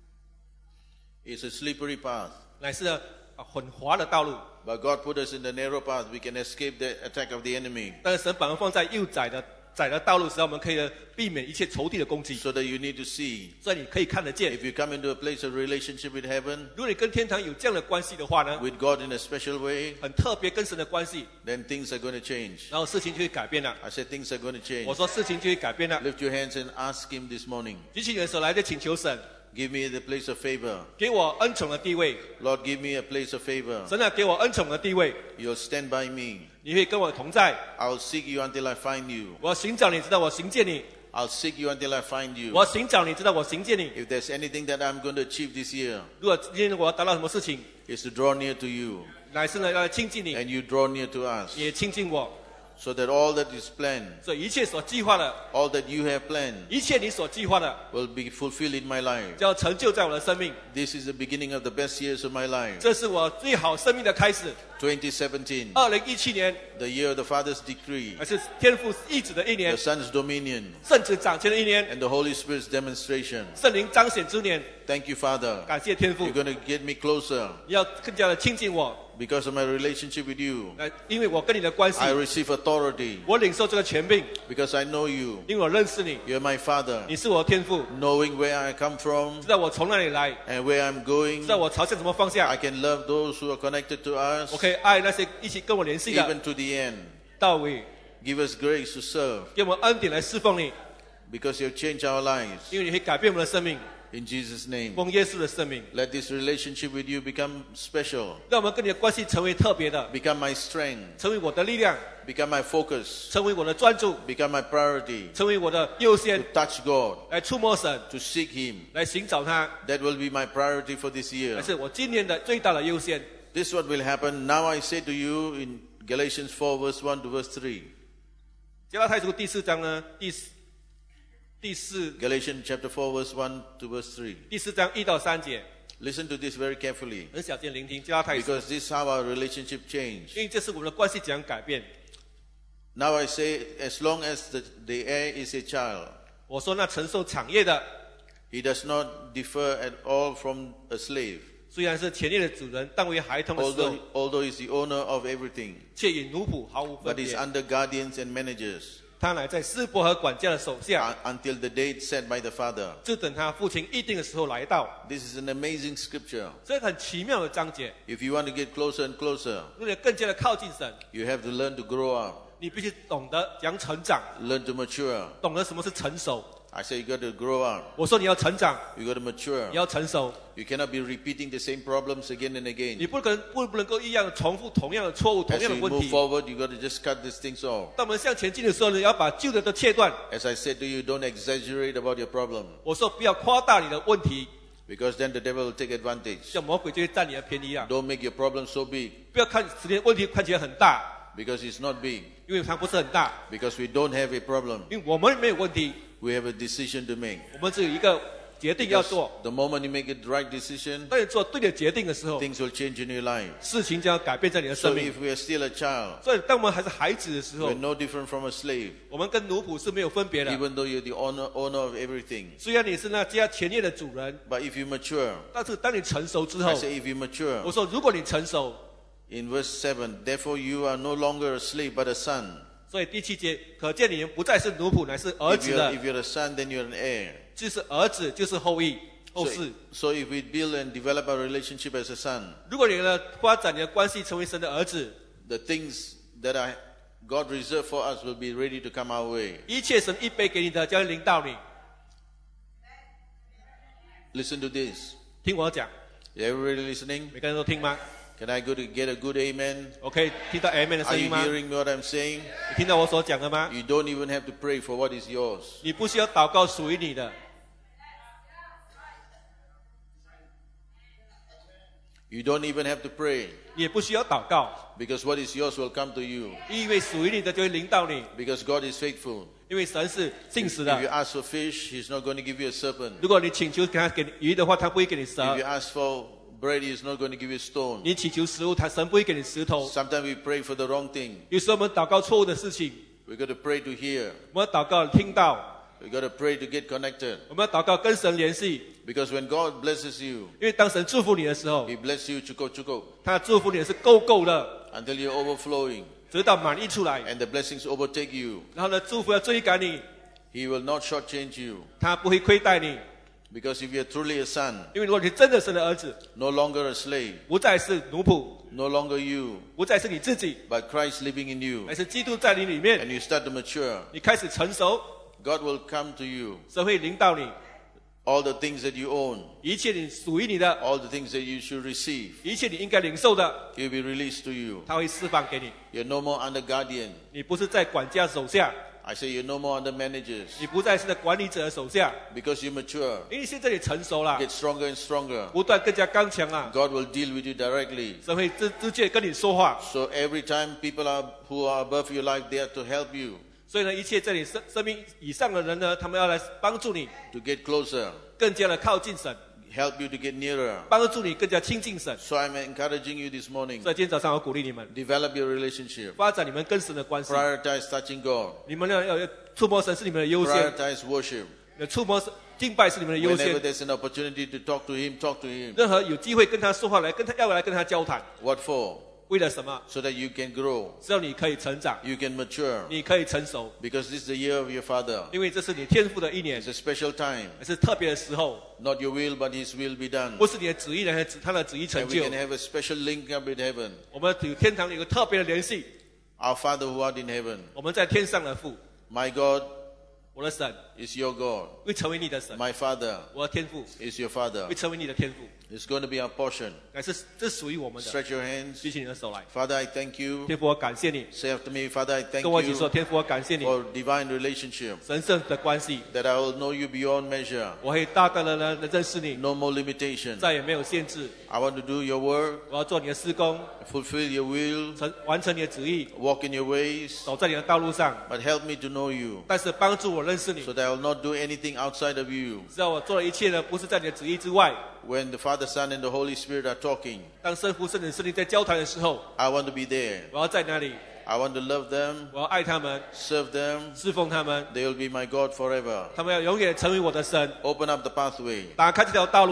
It's a slippery path. 乃是啊很滑的道路。 But God put us in the narrow path. We can escape the attack of the enemy. 但是神把我们放在又窄的窄的道路时，我们可以避免一切仇敌的攻击。 So that you need to see. 所以你可以看得见， If you come into a place of relationship with heaven, 如果你跟天堂有这样的关系的话呢， with God in a special way, 很特别跟神的关系， then things are going to change. 然后事情就会改变了。 I said things are going to change. 我说事情就会改变了。 Lift your hands and ask Him this morning. 举起你的手来，就请求神 Give me the place of favor. 给我恩宠的地位。 Lord, give me a place of favor. 神啊，给我恩宠的地位， You'll stand by me. 你会跟我同在。 I'll seek you until I find you. 我要寻找你，直到我寻见你； I'll seek you until I find 我 you. 要寻找你，直到我寻见你。 If there's anything that I'm going to achieve this year, 如果今天我要达到什么事情， is to draw near to you 乃是呢要来亲近你， and you draw near to us. 也亲近我。 So that all that is planned, 所以一切所计划的， all that you have planned, 一切你所计划的， will be fulfilled in my life. 就要成就在我的生命。 This is the beginning of the best years of my life. 这是我最好生命的开始。 twenty seventeen, 二零一七年， the year of the Father's decree, 还是天父意志的一 the 年， Son's dominion, 圣子掌权的一年， and the Holy Spirit's demonstration. 圣灵彰显之年。 Thank you, Father. 感谢天父 You're，going to get me closer 你要更加的亲近我， because of my relationship with you. 来，因为我跟你的关系， I receive authority 我领受这个权柄， because I know you. 因为我认识你， You're my Father. 你是我的天父， Knowing where I come from 知道我从哪里来， and where I'm going, 知道我朝向什么方向 I，can love those who are connected to us 我可以爱那些一起跟我联系的 even to the end. 到尾， Give us grace to serve 给我们恩典来侍奉你， because you've changed our lives. 因为你会改变我们的生命， In Jesus' name. 奉耶稣的生命， Let this relationship with you become special, 让我们跟你的关系成为特别的， become my strength, 成为我的力量， become my focus, 成为我的专注， become my priority. 成为我的优 To 先， touch God, 来触摸神， to seek Him. 来寻找他， That will be my priority for this 还 year. 是我今年的最大的优先。 This is what will happen. Now I say to you in Galatians four verse one to verse three. 加拉太书第四章呢，第四第四 Galatians chapter four verse one to verse three. 第四章一到三节， Listen to this very carefully 很小心聆听加拉太书， because this is how our relationship changed. 因为这是我们的关系怎样改变。 Now I say, as long as the, the heir is a child, 我说那承受产业的， he does not differ at all from a slave, 虽然是前业的主人，但为孩童的时候 although, although he is the owner of everything, 却与奴仆毫无 but 分 is 别。 under guardians and managers. 他乃在施伯和管家的手下， until the date set by the Father. 就等他父亲预定的时候来到。 This is an amazing scripture. 这个很奇妙的章节， If you want to get closer and closer, 如果你更加的靠近神， you have to learn to grow up, 你必须懂得讲成长， learn to mature. 懂得什么是成熟。 I say you got to grow up. 我说你要成长， You got to mature. 你要成熟， You cannot be repeating the same problems again and 你 again. 不可能不不能够一样的重复同样的错误、同 As 样的 we 问 move 题。 forward, you got to just cut these things off. 当我们向前进的时候呢，要把旧的都切断。 As I said to you, don't exaggerate about your problem, 我说不要夸大你的问题， because then the devil will take advantage. 像魔鬼就会占你的便宜啊！ Don't make your problem so big, 不要看使你的问题看起来很大， because it's not big. 因为它不是很大， Because we don't have a problem. 因为我们没有问题， We have a decision to make. 我们只有一个决定要 Because 做。 the moment you make the right decision, 当你做对的决定的时候， things will change in your life. 事情将要改变在你的 So 生命。 if we are still a child, 所以，当我们还是孩子的时候 we're，no different from a slave, 我们跟奴仆是没有分别的。 even though you're the owner, owner of everything. 虽然你是那家前业的主人， But if you mature, 但是当你成熟之 I 后， say if you mature, 我说，如果你成熟， in verse seven, therefore you are no longer a slave but a son. 所以第七节可见你们不再是奴仆，乃是儿 If 子 you're, 的， if you're a son, then you're an heir. 就是儿子，就是后裔、后 So, 世。 so if we build and develop our relationship as a son, 如果你的发展你的关系成为神的儿子， the things that are God reserved for us will be ready to come our way. 一切神预备给你的将会临到你。 Listen to this. 听我讲， Everybody listening? 每个人都听吗？ Can I go to get a good amen? 我可以听到 Amen 的 Are 声音 you 吗？ hearing what I'm saying? 你听到我所讲的吗？ You don't even have to pray for what is yours. 你不需要祷告属于你的， You don't even have to pray, 你也不需要祷告， because what is yours will come to you. 因为属于你的就会临到你， Because God is faithful. 因为神是信实 If you 的。 ask for fish, He's not going to give you a serpent. 如果你请求给他给你鱼的话，他不会给你 If 蛇 you；ask for bread, He's not going to give you a stone. 你祈求食物，他神不会给你石头。 Sometimes we pray for the wrong thing. 有时候我们祷告错误的事情， We got to pray to hear. 我们要祷告听到， We got to pray to get connected. 我们要祷告跟神联系。 Because when God blesses you, 因为当神祝福你的时候， He bless you chuko chuko 他祝福你的是够够的， until you're overflowing 直到满溢出来。 and the blessings overtake you. 然后呢，祝福要追赶你， He will not shortchange you. 他不会亏待你。 Because if you're truly a son, 因为如果你真的神的儿子， no longer a slave, 不再是奴仆， no longer you, 不再是你自己， but Christ living in you, 乃是基督在你里面， and you start to mature, 你开始成熟， God will come to you. 神会领导你， All the things that you own, 一切你属于你的， all the things that you should receive, 一切你应该领受的， He will be released to you. 他会释放给你。 You're no more under guardian. 你不是在管家手下， I say you're no more under managers. 你不再是在管理者的手下， Because you mature, 因为现在你成熟了， get stronger and stronger. 不断更加刚强了， God will deal with you directly. 神会直直接跟你说话。 So every time people are who are above your life, they are to help you 所以呢，一切在你生生命以上的人呢，他们要来帮助你， to get closer, 更加的靠近神， help you to get nearer. 帮助你更加亲近神。 So I'm encouraging you this morning, 所以今天早上我鼓励你们， develop your relationship. 发展你们跟神的关系。 Prioritize touching God. 你们要要触摸神是你们的优先， Prioritize worship. 触摸敬拜是你们的优 Whenever 先。 there's an opportunity to talk to Him, talk to Him. 任何有机会跟他说话来跟他要来跟他交谈， What for? 为了什么？ So that you can grow, 只要你可以成长， you can mature. 你可以成熟， Because this is the year of your Father. 因为这是你天赋的一年 It's，a special time. 也是特别的时候， Not your will, but His will be done. 不是你的旨意，乃是他的旨意成 And we 就 can。have a special link up with heaven. 我们与天堂有个特别的联系。 Our Father who art in heaven. 我们在天上的父， My God 我的神 is your God. 会成为你的神， My Father 我的天父 is your Father. 会成为你的天父， It's going to be our portion. 乃是这属于我们的。 Stretch your hands. 举起你的手来， Father, I thank you. 天父，我感谢你。 Say after me, Father, I thank 跟我一起说， you 天父，我感谢你， for divine relationship. 神圣的关系， That I will know you beyond measure. 我会大大的呢认识你， No more limitation. 再也没有限制。 I want to do your work, 我要做你的施工， fulfill your will, 成完成你的旨意， walk in your ways. 走在你的道路上。 But help me to know you 但是帮助我认识你 so，that I will not do anything outside of you. 只要我做的一切呢，不是在你的旨意之外。 When the Father, Son, and the Holy Spirit are talking, 当圣父、圣子、圣灵在交谈的时候， I want to be there. 我要在那里， I want to love them, 我要爱他们， serve them. 侍奉他们， They will be my God forever. 他们要永远成为我的神， Open up the pathway. 打开这条道路，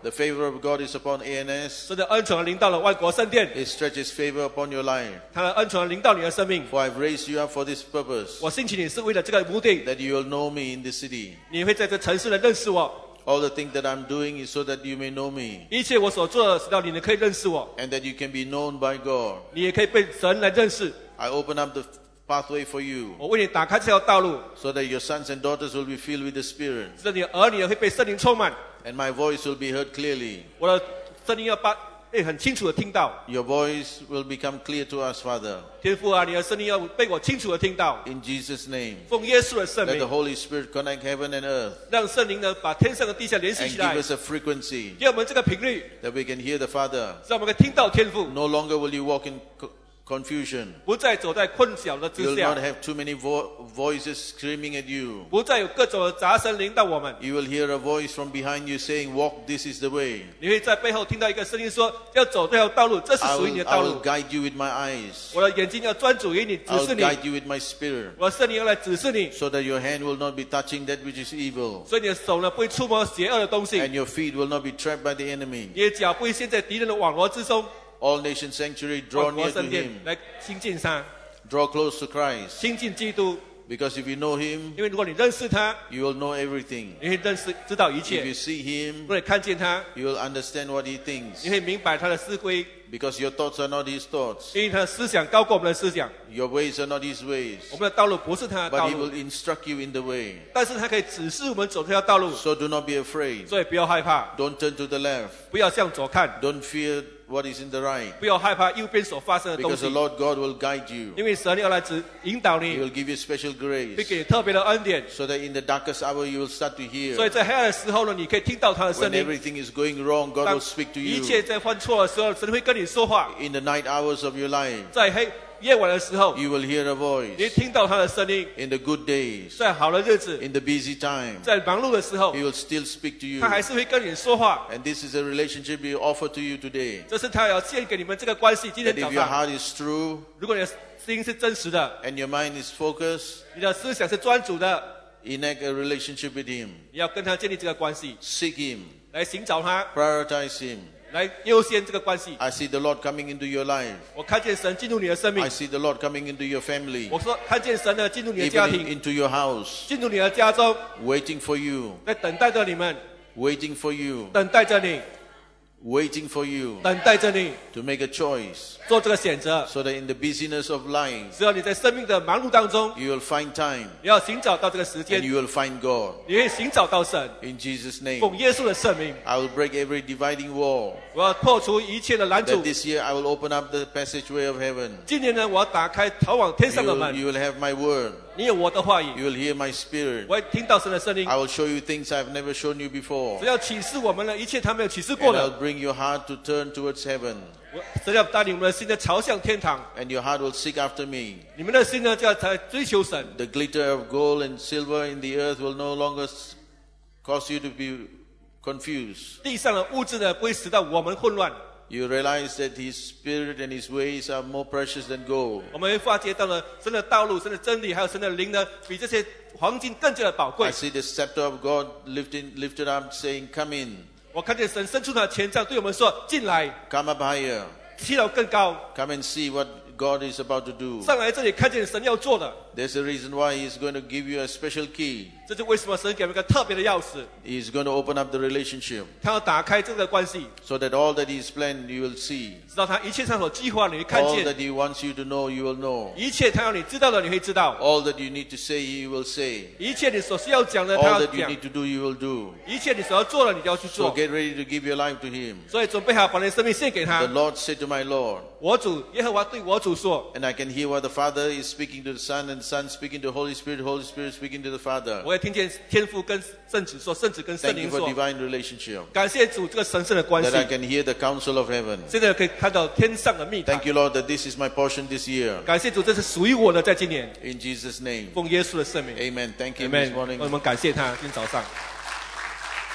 The favor of God is upon A N S. 神的恩宠临到了万国圣殿， It stretches favor upon your life. 他的恩宠临到你的生命。 For I've raised you up for this purpose, 我兴起你是为了这个目的， that you will know me in this city. 你会在这城市来认识我。 All the things that I'm doing is so that you may know me, 一切我所做的，使到你们可以认识我， and that you can be known by God. 你也可以被神来认识。 I open up the pathway for you, 我为你打开这条道路， so that your sons and daughters will be filled with the Spirit, 使得你的儿女会被圣灵充满。 and my voice will be heard clearly. 我的声音要把被很清楚的听到。 Your voice will become clear to us, Father. 天父啊，你的声音要被我清楚的听到。 In Jesus' name, 奉耶稣的圣 let the 名， Holy Spirit connect heaven and earth 让圣灵呢把天上和地下联系 and 起 give 来， us a frequency 给我们这个频率， that we can hear the Father. 让我们可以听到天父， No longer will you walk in co- confusion. 不再走在困扰的 You 之 will 下 not，have too many vo- voices screaming at you. 不再有各种的杂声临到我们。 You will hear a voice from behind you saying, walk, this is the way. 你会在背后听到一个声音说：“要走这条道路，这是 I 属于你 will, 的 I 道 will 路。 guide you with my eyes. ” 我的眼睛要专注于你， I 指示 will 你。 guide you with my spirit, 我的圣灵要来指示你， so that your hand will not be touching that which is evil, 所以你的手呢不会触摸邪恶的东西， and your feet will not be trapped by the enemy. 你的脚不会陷在敌人的网罗之中。 All Nation Sanctuary, draw 万国 near to 圣殿 him. 来亲近他， Draw close to Christ. 亲近基督， Because if you know him, 因为如果你认识他， you will know everything. 你会认识知道一 If 切。 you see him, 如果你看见他， you will understand what he 你 thinks. 会明白他的思规， Because your thoughts are not his thoughts. 因为他的思想高过我们的思想， Your ways are not his ways. 我们的道路不是他的 But 道 he 路 will，instruct you in the way. 但是他可以指示我们走这条道路， So do not be afraid. 所以不要害怕， Don't turn to the left. 不要向左看， Don't fear what is in the right. 不要害怕右边所发生的东 Because 西 the，Lord God will guide you. 因为神要来指引导 He 你， will give you special 会 grace. 给你特别的恩典， So that in the darkest hour you will start to 所以 hear. 在黑暗的时候呢，你可以听到他的声 When 音。 everything is going wrong, God 当 will speak to 一 you. 切在犯错的时候，神会跟你说话。 In the night hours of your life, 在黑夜晚的时候， you will hear a 你 voice. 听到他的声音。 In the good days, 在好的日子， in the busy time, 在忙碌的时候 He，will still speak to you. 他还是会跟你说话。 And this is a relationship we offer to you today. 这是他要献给你们这个关系。今 That 天早 if your 上， heart is true 如果你的心是真实的， and your mind is focused, 你的思想是专注的， enact a relationship with Him. 你要跟他建立这个关系， Seek Him. 来寻找他， Prioritize Him. 来优先这个关系。 I see the Lord coming into your life. 我看见神进入你的生命 I，see the Lord coming into your family. 我说看见神呢进入你的家 Even in- 庭， into your house. 进入你的家中， Waiting for you. 在等待着你们， Waiting for you. 等待着你， Waiting for you 等待着你 to make a choice. 做这个选择。 So that in the busyness of life, 只要你在生命的忙碌当中， you will find time 你要寻找到这个时 and 间， you will find God. 你会寻找到神。 In Jesus' name, 奉耶稣的圣名， I will break every dividing wall. 我要破除一切的拦 That 阻。 this year I will open up the passageway of heaven. 今年呢，我要打开逃往天 You 上的 will, 门。 you will have my word. 你有我的话语， You will hear my spirit. 我会听到神的声音。 I will show you things I've never shown you before. 神要启示我们的一切他没有启示过 And 的。 I'll bring your heart to turn towards heaven. 我神要带领我们的心呢朝向天堂， And your heart will seek after me. 你们的心呢就要才追求神。 The glitter of gold and silver in the earth will no longer s- cause you to be confused. 地上的物质呢不会使到我们混乱， You realize that His spirit and His ways are more precious than gold. 我们会发觉到了神的道路、神的真理，还有神的灵呢，比这些黄金更加的宝贵 I。see the scepter of God lifting, lifted up, saying, "Come in, 我看见神伸出他的权杖，对我们说：“进来， come up higher, 踢到更高， come and see what God is about to do." 上来这里看见神要做的。” There's a reason why He's going to give you a special key. 这就为什么神给我们一个特别的钥匙， He's going to open up the relationship 他要打开这个关系， so that all that He's planned you will see. 直到他一切上所计划，你会看 All 见 that He wants you to know, you will know. 一切他要你知道的，你会知道 All that you need to say, He will say. 一切你所需要讲的，他 All 要 that you 讲 need to do, you will do. 一切你所要做的，你就要去 So 做。 get ready to give your life to Him. 所以准备好把你的生命献给 The 他。 Lord said to my Lord, 我主耶和华对我主说， and I can hear what the Father is speaking to the Son, and the Son speaking to the Holy Spirit, Holy Spirit speaking to the Father. 我也听见天父跟圣子说，圣子跟圣 Thank you 灵 for 说， divine relationship. 感谢主这个神圣的关系 That。I can hear the counsel of heaven. 现在可以看到天上的密谈 Thank。you, Lord, that this is my portion this year. 感谢主，这是属于我的，在今年， In Jesus' name. 奉耶稣的圣名 Amen. Thank you this ，Amen。 morning. 我们感谢他，今天早上。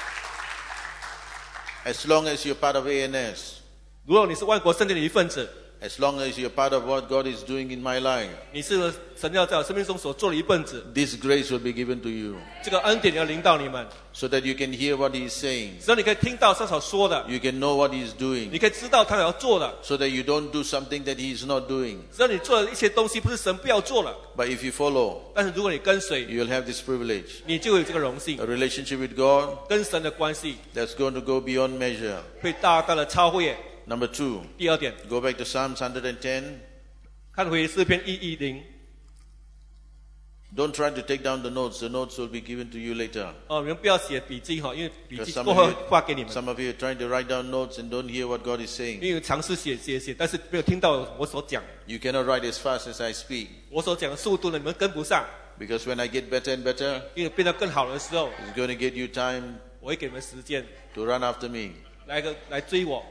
As long as you're part of A N S, 如果你是万国圣殿的一份子， As long as you're part of what God is doing in my life, 你是神要在我生命中所做的一份子， this grace will be given to you 这个恩典要临到你们， so that you can hear what He is saying. 只要你可以听到他所说的， You can know what He is 你 doing 可以知道他要做的， so that you don't do something that He is not doing. 只要你做的一些东西不是神不要做了， But if you follow, 但是如果你跟随， you will have this privilege. 你就有这个荣幸 A，relationship with God 跟神的关系 that's going to go beyond measure. 会大大的超越。 Number two, 第二点， go back to Psalms one ten. 看回诗篇一一零。 Don't try to take down the notes. The notes will be given to you later. 哦，你们不要写笔记哈，因为笔 Because 记 some 过后 of 会发给你 you, 们。 some of you are trying to write down notes and don't hear what God is saying. 因为尝试写写写，但是没有听到我所讲， You cannot write as fast as I speak. 我所讲的速度呢，你们跟不上。 Because when I get better and better, 因为变得更好的时候， it's going to get you time 我会给你们时间 to run after me. 来个来追我。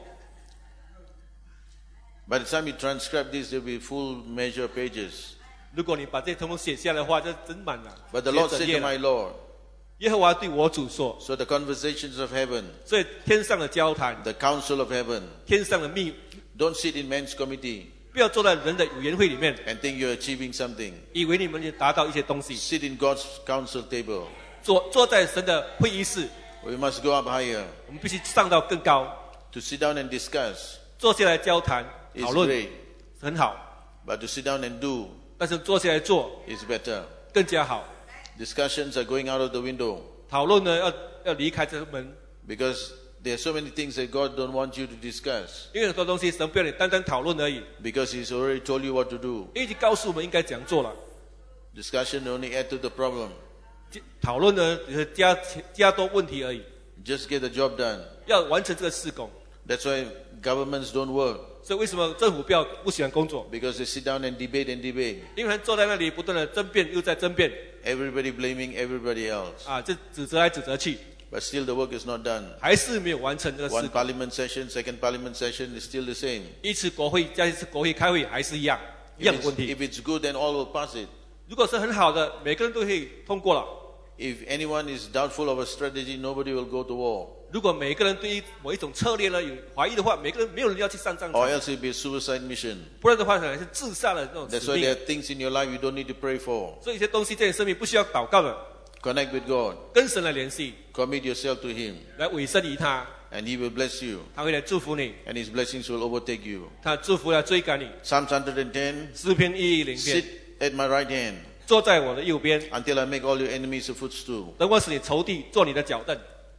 By the time you transcribe this, there will be full measure pages. 如果你把这些通通写下来的话，就真满了。 But the Lord 写 said 整页 to 了 my Lord, 耶和华对我主说， so the conversations of heaven, 所以天上的交谈， the council of heaven, 天上的密， don't sit in men's committee 不要坐在人的委员会里面， and think you're achieving something. 以为你们就达到一些东西。 Sit in God's council table. 坐坐在神的会议室， We must go up higher. 我们必须上到更高， To sit down and discuss 坐下来交谈 is 讨论 great, 很好， but to sit down and do 但是坐下来做 is better. 更加好。 Discussions are going out of the window 讨论呢，要要离开这个门， because there are so many things that God don't want you to discuss 因为很多东西神不要你单单讨论而已， because He's already told you what to do. 因为已经告诉我们应该怎样做了。 Discussion only add to the problem. 讨论呢，只是加加多问题而已， Just get the job done. 要完成这个事工。 That's why governments don't work 所以为什么政府不要不喜欢工作？ because they sit down and debate and debate. 因为他坐在那里不断的争辩，又在争辩 Everybody blaming everybody else. 啊，这指责来指责去， But still the work is not done. 还是没有完成这个 One 事工。 parliament session, second parliament session is still the same. 一次国会加一次国会开会还是一样一 If 样的 it's, 问题。 if it's good, then all will pass it. 如果是很好的，每个人都可以通过了。 If anyone is doubtful of a strategy, nobody will go to war. 如果每个人对于某一种策略呢有怀疑的话，每个人没有人要去上战 Or 场， else it will be a suicide mission. 不然的话可能是自杀的那种 That's 使 why there 命 are。things in your life you don't need to pray for. 所以一些东西在你生命不需要祷告的， Connect with God. 跟神来联系， Commit yourself to Him. 来委身于他， And He will bless you. 他会来祝福你， And His blessings will overtake you. 他祝福来追赶你。 Psalms one ten. 诗篇一一零篇 Sit，at my right hand 坐在我的右边， until I make all your enemies a footstool. 等我使你仇敌做你的脚凳。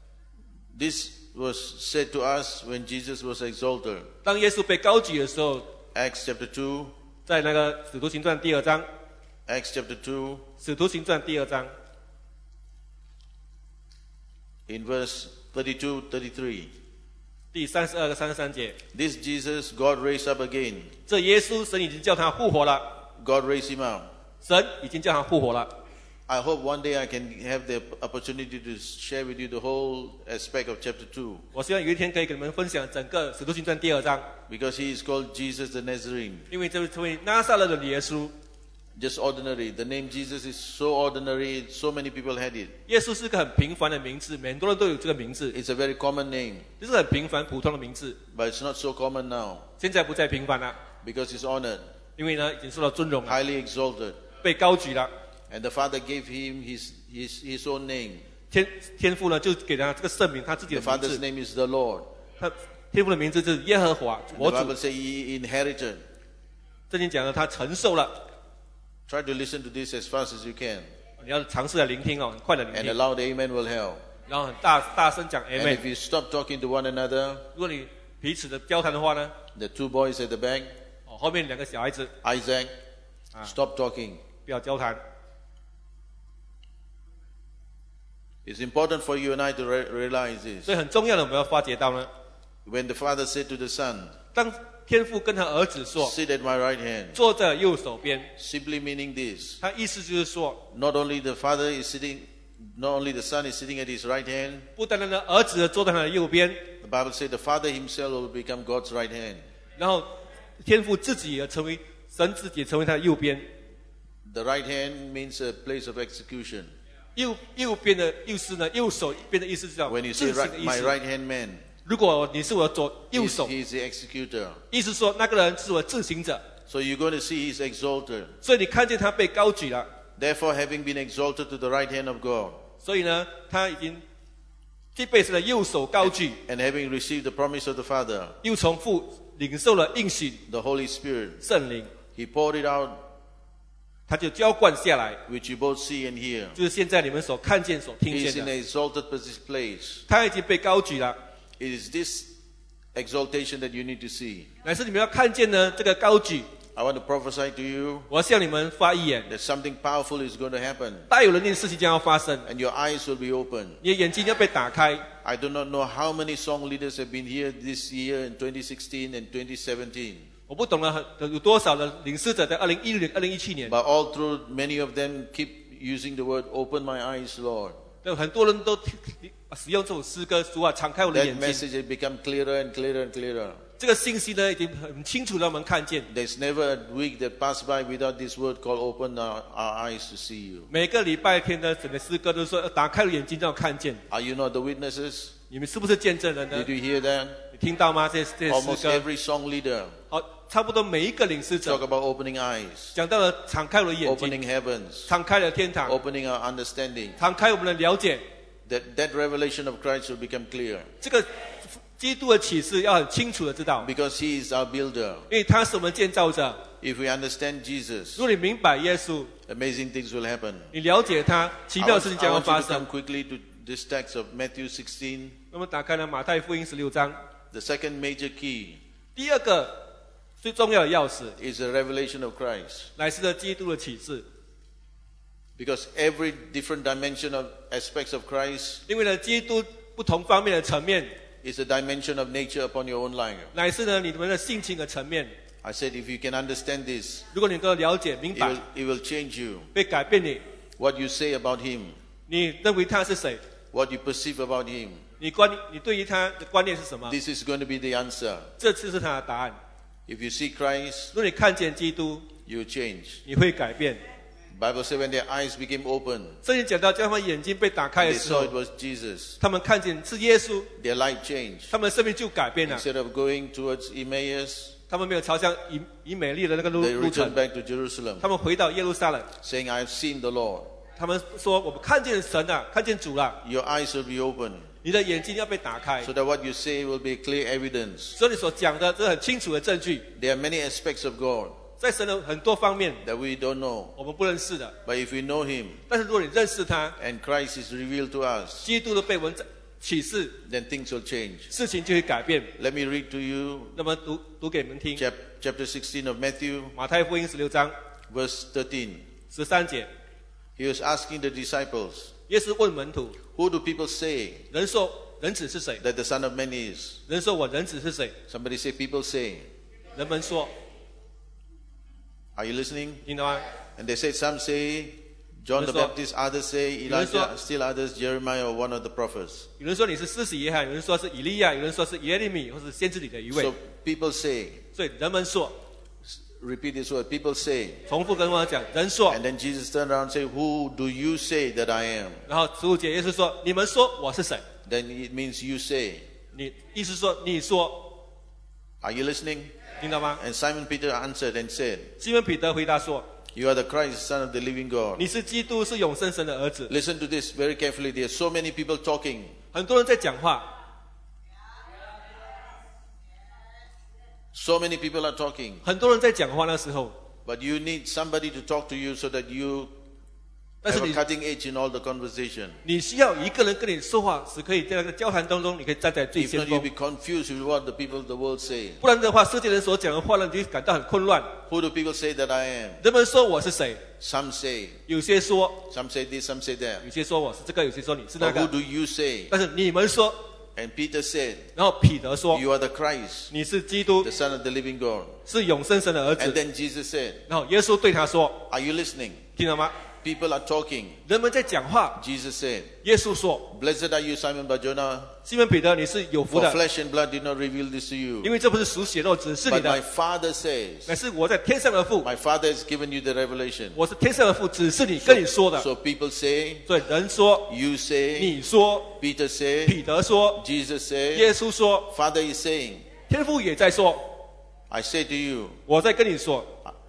This was said to us when Jesus was exalted. 当耶稣被高举的时候， Acts chapter two. 在那个使徒行传第二章， Acts chapter two. 使徒行传第二章 In verse thirty-two, thirty-three. 第三十二个三十三节， This Jesus God raised up again. 这耶稣神已经叫他复活了， God raised him up. 神已经叫他复活了。 I hope one day I can have the opportunity to share with you the whole aspect of chapter two. 我希望有一天可以跟你们分享整个使徒行传第二章， Because he is called Jesus the Nazarene. 因为这这位拿撒勒的耶稣， Just ordinary. The name Jesus is so ordinary, so many people had it. 耶稣是个很平凡的名字，很多人都有这个名字， It's a very common name, 就是很平凡普通的名字。 but it's not so common now 现在不再平凡了， because he's honored, 因为呢已经受到尊荣了， highly exalted. 被高举了。 And the Father gave him his, his, his own name. 天天父呢就给他这个圣名，他自己 The 的名 Father's 字。 name is the Lord. 他天父的名字就是耶和华， The 我主。 Bible says he inherited. 圣经讲了，他承受了。 Try to listen to this as fast as you can. 你要尝试来聆听哦，很快的聆 And 听 a，loud amen will help. 然后很大大声讲 And Amen if。you stop talking to one another, 如果你彼此的交谈的话呢， the two boys at the back, 哦，后面两个小孩子 Isaac, Ah. stop talking. 不要交谈。 It's important for you and I to re- realize this. 所以很重要的，我们要发觉到呢， When the Father said to the Son, 当天父跟他儿子说 sit at my right hand, 坐在右手边， simply meaning this. 他意思就是说， Not only the Father is sitting, not only the Son is sitting at his right hand, 不单单的儿子坐在他的右边， the Bible says the Father himself will become God's right hand. 然后天父自己也成为神自己也成为他的右边。 The right hand means a place of execution. 右右边的右是呢，右手边的意思是叫 When you 执 say 行 right, 的意 my 思。 right hand man, 如果你是我的左右 He's, 手， he's the executor. 意思说那个人是我的执行者， So you're going to see he's exalted. 所以你看见他被高举了。 Therefore, having been exalted to the right hand of God, 所以呢，他已经既被神的右手高举， and having received the promise of the Father, 又从父领受了应许 the Holy Spirit, 圣灵， he poured it out, 他就浇灌下来， which you both see and hear. 就是现在你们所看见、所听 He's 见 in 的。 an exalted place. 他已经被高举了， It is this exaltation that you need to see. 乃是你们要看见呢这个高举。 I want to prophesy to you 我要向你们发预言， that something powerful is going to happen, 大有能力的事情将要发生， and your eyes will be open. 你的眼睛要被打开。 I do not know how many song leaders have been here this year in twenty sixteen and twenty seventeen. 我不懂了很有多少的领诗者在二零一六年、二零一七年， But all through, many of them keep using the word, open my eyes, Lord. 有很多人都使用这首诗歌，主啊，敞开我的 That 眼睛。 message has become clearer and clearer and clearer. 这个信息呢，已经很清楚让我们看见。 There's never a week that passed by without this word called open our, our eyes to see you. 每个礼拜天的整个诗歌都说，打开了眼睛让我看见。 Are you not the witnesses? 你们是不是见证人呢 Did？you hear that? 你听到吗？这些这些 Almost 诗歌， every song leader 好，差不多每一个领诗 talk 者 about opening eyes, 讲到了敞开我的眼睛， opening heavens, 敞开了天堂， opening our understanding. 敞开我们的了解。 That, that revelation of Christ will become clear 这个基督的启示要很清楚的知道， because He is our builder. 因为他是我们建造者。 If we understand Jesus, 如果你明白耶稣， amazing things will happen. 你了解他，奇 I 妙的 want, 事情 I 将要 want you 发 to come 生。 quickly to this text of Matthew sixteen. 那么打开了马太福音十六章， The second major key 第二个最重要的钥匙， is the revelation of Christ. 乃是的基督的启示。 Because every different dimension of aspects of Christ 因为呢，基督不同方面的层面， is a dimension of nature upon your own life. 乃是呢你们的性情的层面。 I said, if you can understand this, 如果你能够了解、明 it 白 will,，it will change you. 会改变你。 What you say about Him, 你认为他是谁？ what you perceive about Him. 你观你对于他的观念是什么？ This is going to be the answer. 这次是他的答案。 If you see Christ, 如果你看见基督， you change. 你会改变。 Bible said when their eyes became open, 圣经讲到，叫他们眼睛被打开 they 的时 saw 候 it，was Jesus. 他们看见是耶稣， Their life changed. 他们的生命就改变了。 Instead of going towards Emmaus, 他们没有朝向以以美丽的那个路 they 路 returned 程， back to Jerusalem, 他们回到耶路撒冷， saying, I have seen the Lord. 他们说：“我们看见神了，看见主了。 Your eyes will be open, 你的眼睛要被打开， so that what you say will be clear evidence. 所以你所讲的这很清楚的证据， There are many aspects of God 在神的很多方面 that we don't know. 我们不认识的。 But if we know Him 但是如果你认识他， and Christ is revealed to us, 基督的被文启示， then things will change. 事情就会改变。 Let me read to you 那么读读给你们听， chap- chapter sixteen of Matthew, 马太福音十六章 verse thirteen. 十三节， He was asking the disciples, 耶稣问门徒： Who do people say 人说人子是谁？ that the Son of Man is? 人说我人子是谁？ Somebody say, People say. 人们说， Are you listening? 听到吗？ And they said, Some say John the 有人说- Baptist, others say 有人说- Elijah, still others Jeremiah or one of the prophets. 有人说你是施洗约翰，有人说是以利亚，有人说是耶利米，或是先知里的一位 So。people say, 所以人们说， repeat this word, people say. 重复跟我讲，人说 And。then Jesus turned around and said, Who do you say that I am? 然后十五节耶稣说：“你们说我是谁 Then it means you say.？” 你意思说你说， Are you listening? 听到吗？ And Simon Peter answered and said, 西门彼得回答说 You are the Christ, Son of the living：“ God. 你是基督，是永生神的儿子。 Listen to this very carefully. There are so many people talking. ” 很多人在讲话， So many people are talking. 很多人在讲话。那时候， But you need somebody to talk to you so that you 但是 have a 你 cutting edge in all the conversation. 你需要一个人跟你说话，使可以在那个交谈当中，你可以站在最 If 先 not, you'll 锋 be。confused with what the people of the world say. 不然的话，世界人所讲的话呢，你就感到很混乱。 Who do people say that I am? 人们说我是谁？ Some say. 有些说， Some say this, some say that. 有些说我是这个，有些说你是那 But who 个。 do you say? 但是你们说， And Peter said, 然后彼得说 You are the Christ, 你是基督 the，Son of the living God. 是永生神的儿 And 子。 then Jesus said, 然后耶稣对他说 Are you listening?：“ 听到吗？ people are talking. 人们在讲话。 Jesus said, 耶稣说 Blessed are you, Simon Bar-Jonah, 西门彼得，你是有福 for 的， flesh and blood did not reveal this to you, 因为这不是属血肉指示你 but my 的， Father says. 乃是我在天上的父， My Father has given you the revelation. 我是天上的父指示你跟你说的。 So people say, 所以人说， you say, 你说， Peter say, 彼得说， Jesus say, 耶稣说， Father is saying, 天父也在说， I say to you, 我在跟你说。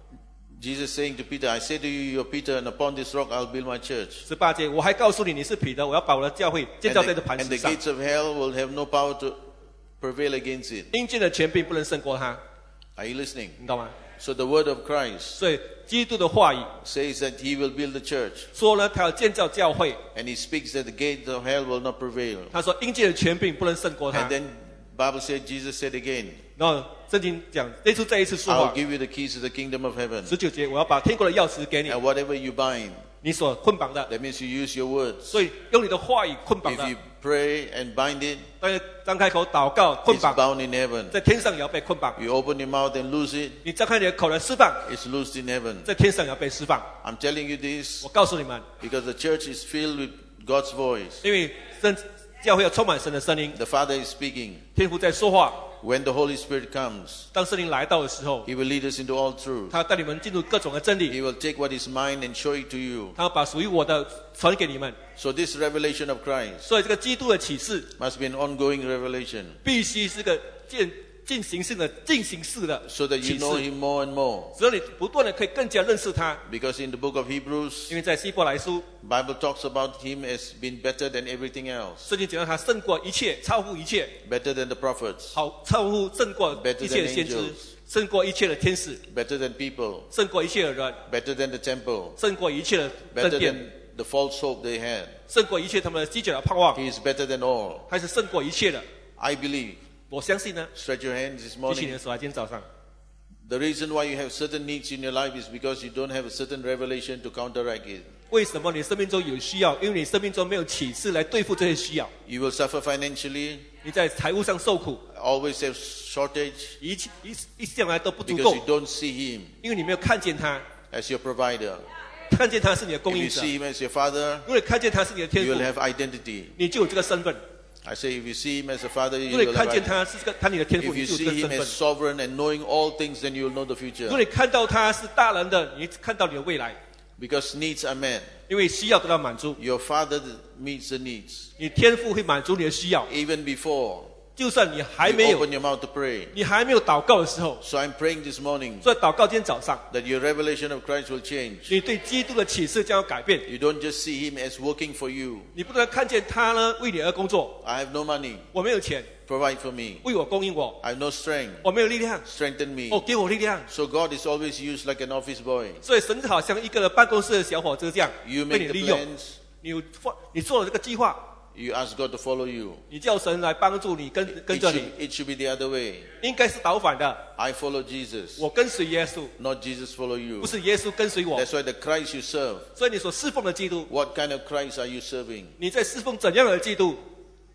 Jesus saying to Peter, I say to you, you're Peter, and upon this rock I'll build my church. 十八节，我还告诉你，你是彼得，我要把我的教会建 And 造在这 the, 磐 and the 石上。 gates of hell will have no power to prevail against it. 阴间的权柄不能胜过他， Are you listening? 你懂吗？ So the word of Christ 所以基督的话语 says that he will build the church. 说呢，他要建造教会。 And he speaks that the gates of hell will not prevail. 他说阴间的权柄不能胜过他 And。then Bible said, Jesus said again, 然后圣经讲，耶稣再一次说 I'll 话， give you the keys to the kingdom of heaven. 十九节，我要把天国的钥匙给你， And whatever you bind, 你所捆绑的， that means you use your words. 所以用你的话语捆绑 If 的 you，pray and bind it, 但是张开口祷告捆 it's 绑， bound in heaven. 在天上也要被捆绑。 You open your mouth and loose it, 你张开你的口来释放， it's loosed in heaven. 在天上也要被释放。 I'm telling you this 我告诉你们， because the church is filled with God's voice. 因为神教会要充满神的声音， The Father is speaking. 天父在说话。 When the Holy Spirit comes, 当圣灵来到的时候， He will lead us into all truth. 他带你们进入各种的真理， He will take what is mine and show it to you. 他要把属于我的传给你们。 So this revelation of Christ 所以这个基督的启示 must be an ongoing revelation 必须是个进进行式的进行式的 so that 启 you know 示， Him more and more. 只有你不断的可以更加认识他。 Because in the book of Hebrews, 因为在希伯来书， Bible talks about Him as being better than everything else, 圣经讲到他胜过一切，超乎一切， better than the prophets, 好超乎胜过一切的先知 Better than angels， 胜过一切的天使， better than people, 胜过一切的人， better than the temple, 胜过一切的 better 圣殿， than the false hope they had. 胜过一切他们的积久的盼望， He is better than all. 还是胜过一切的。 I believe. 我相信呢， Stretch your hands this 举起你 morning. 的手来，今天早上。 The reason why you have certain needs in your life is because you don't have a certain revelation to counteract it. 为什么你生命中有需要？因为你生命中没有启示来对付这些需要。 You will suffer financially, 你在财务上受苦， always have shortage 一切一一向来都不足 because 够 you，don't see Him 因为你没有看见他， as your provider. 看见他是你的 If 供 you 应者。 see Him as your Father, 如果你看见他是你的天 you will 赋， have identity. 你就有这个身份。 I say, if you see Him as a Father, 如 you 果你 will 看 have 见 identity. 他是这个他你的天赋， If 你 you 就有 see 这个 Him 身 as 份。 sovereign and knowing all things, then you will know the 如 future. 果你看到他是大人的，你看到你的未来， Because needs are met. 因为需要得到满足， Your Father meets the needs. 你天赋会满足你的需要。 Even before 就算你还 you 没有 open your mouth to pray. 你还没有祷告的时候， So I'm praying this morning 所以祷告今天早上， that your revelation of Christ will change. 你对基督的启示将要改变。 You don't just see Him as working for you. 你不能看见他呢为你而工作， I have no money. 我没有钱， Provide for me. 为我供应我， I have no strength. 我没有力量， Strengthen me. 哦，给我力量。 So God is always used like an office boy. 所以神好像一个办公室的小伙子这样 You 被 make 你 the 利用， plans. 你有你做了这个计划， You ask God to follow you. 你叫神来帮助你，跟跟 It 着你 should,，it should be the other way. 应该是倒反的。 I follow Jesus, 我跟随耶稣， not Jesus follow 不 you. 是耶稣跟随我。 That's why the Christ you serve. 所以你所侍奉的基督， What kind of Christ are you serving? 你在侍奉怎样的基督？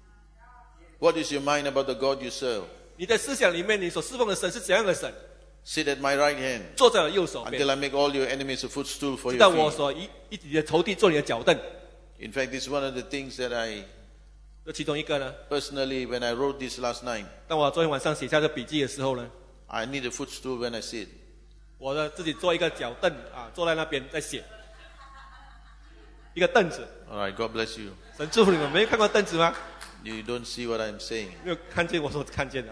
What is your mind about the God you serve? 你在思想里面，你所侍奉的神是怎样的神？ Sit at my right hand 坐在我右手边 until，I make all your enemies a footstool for 直到 your 我 feet. 所一一你的仇敌做你的脚凳。 In fact, this is one of the things that I 这其中一个呢， personally, when I wrote this last night, 当我昨天晚上写下这笔记的时候呢， I need a footstool when I sit. 我呢自己做一个脚凳啊，坐在那边在写一个凳子。 All right, God bless you. 神祝福你们，没有看过凳子吗？ You don't see what I'm saying. 没有看见我所看见的。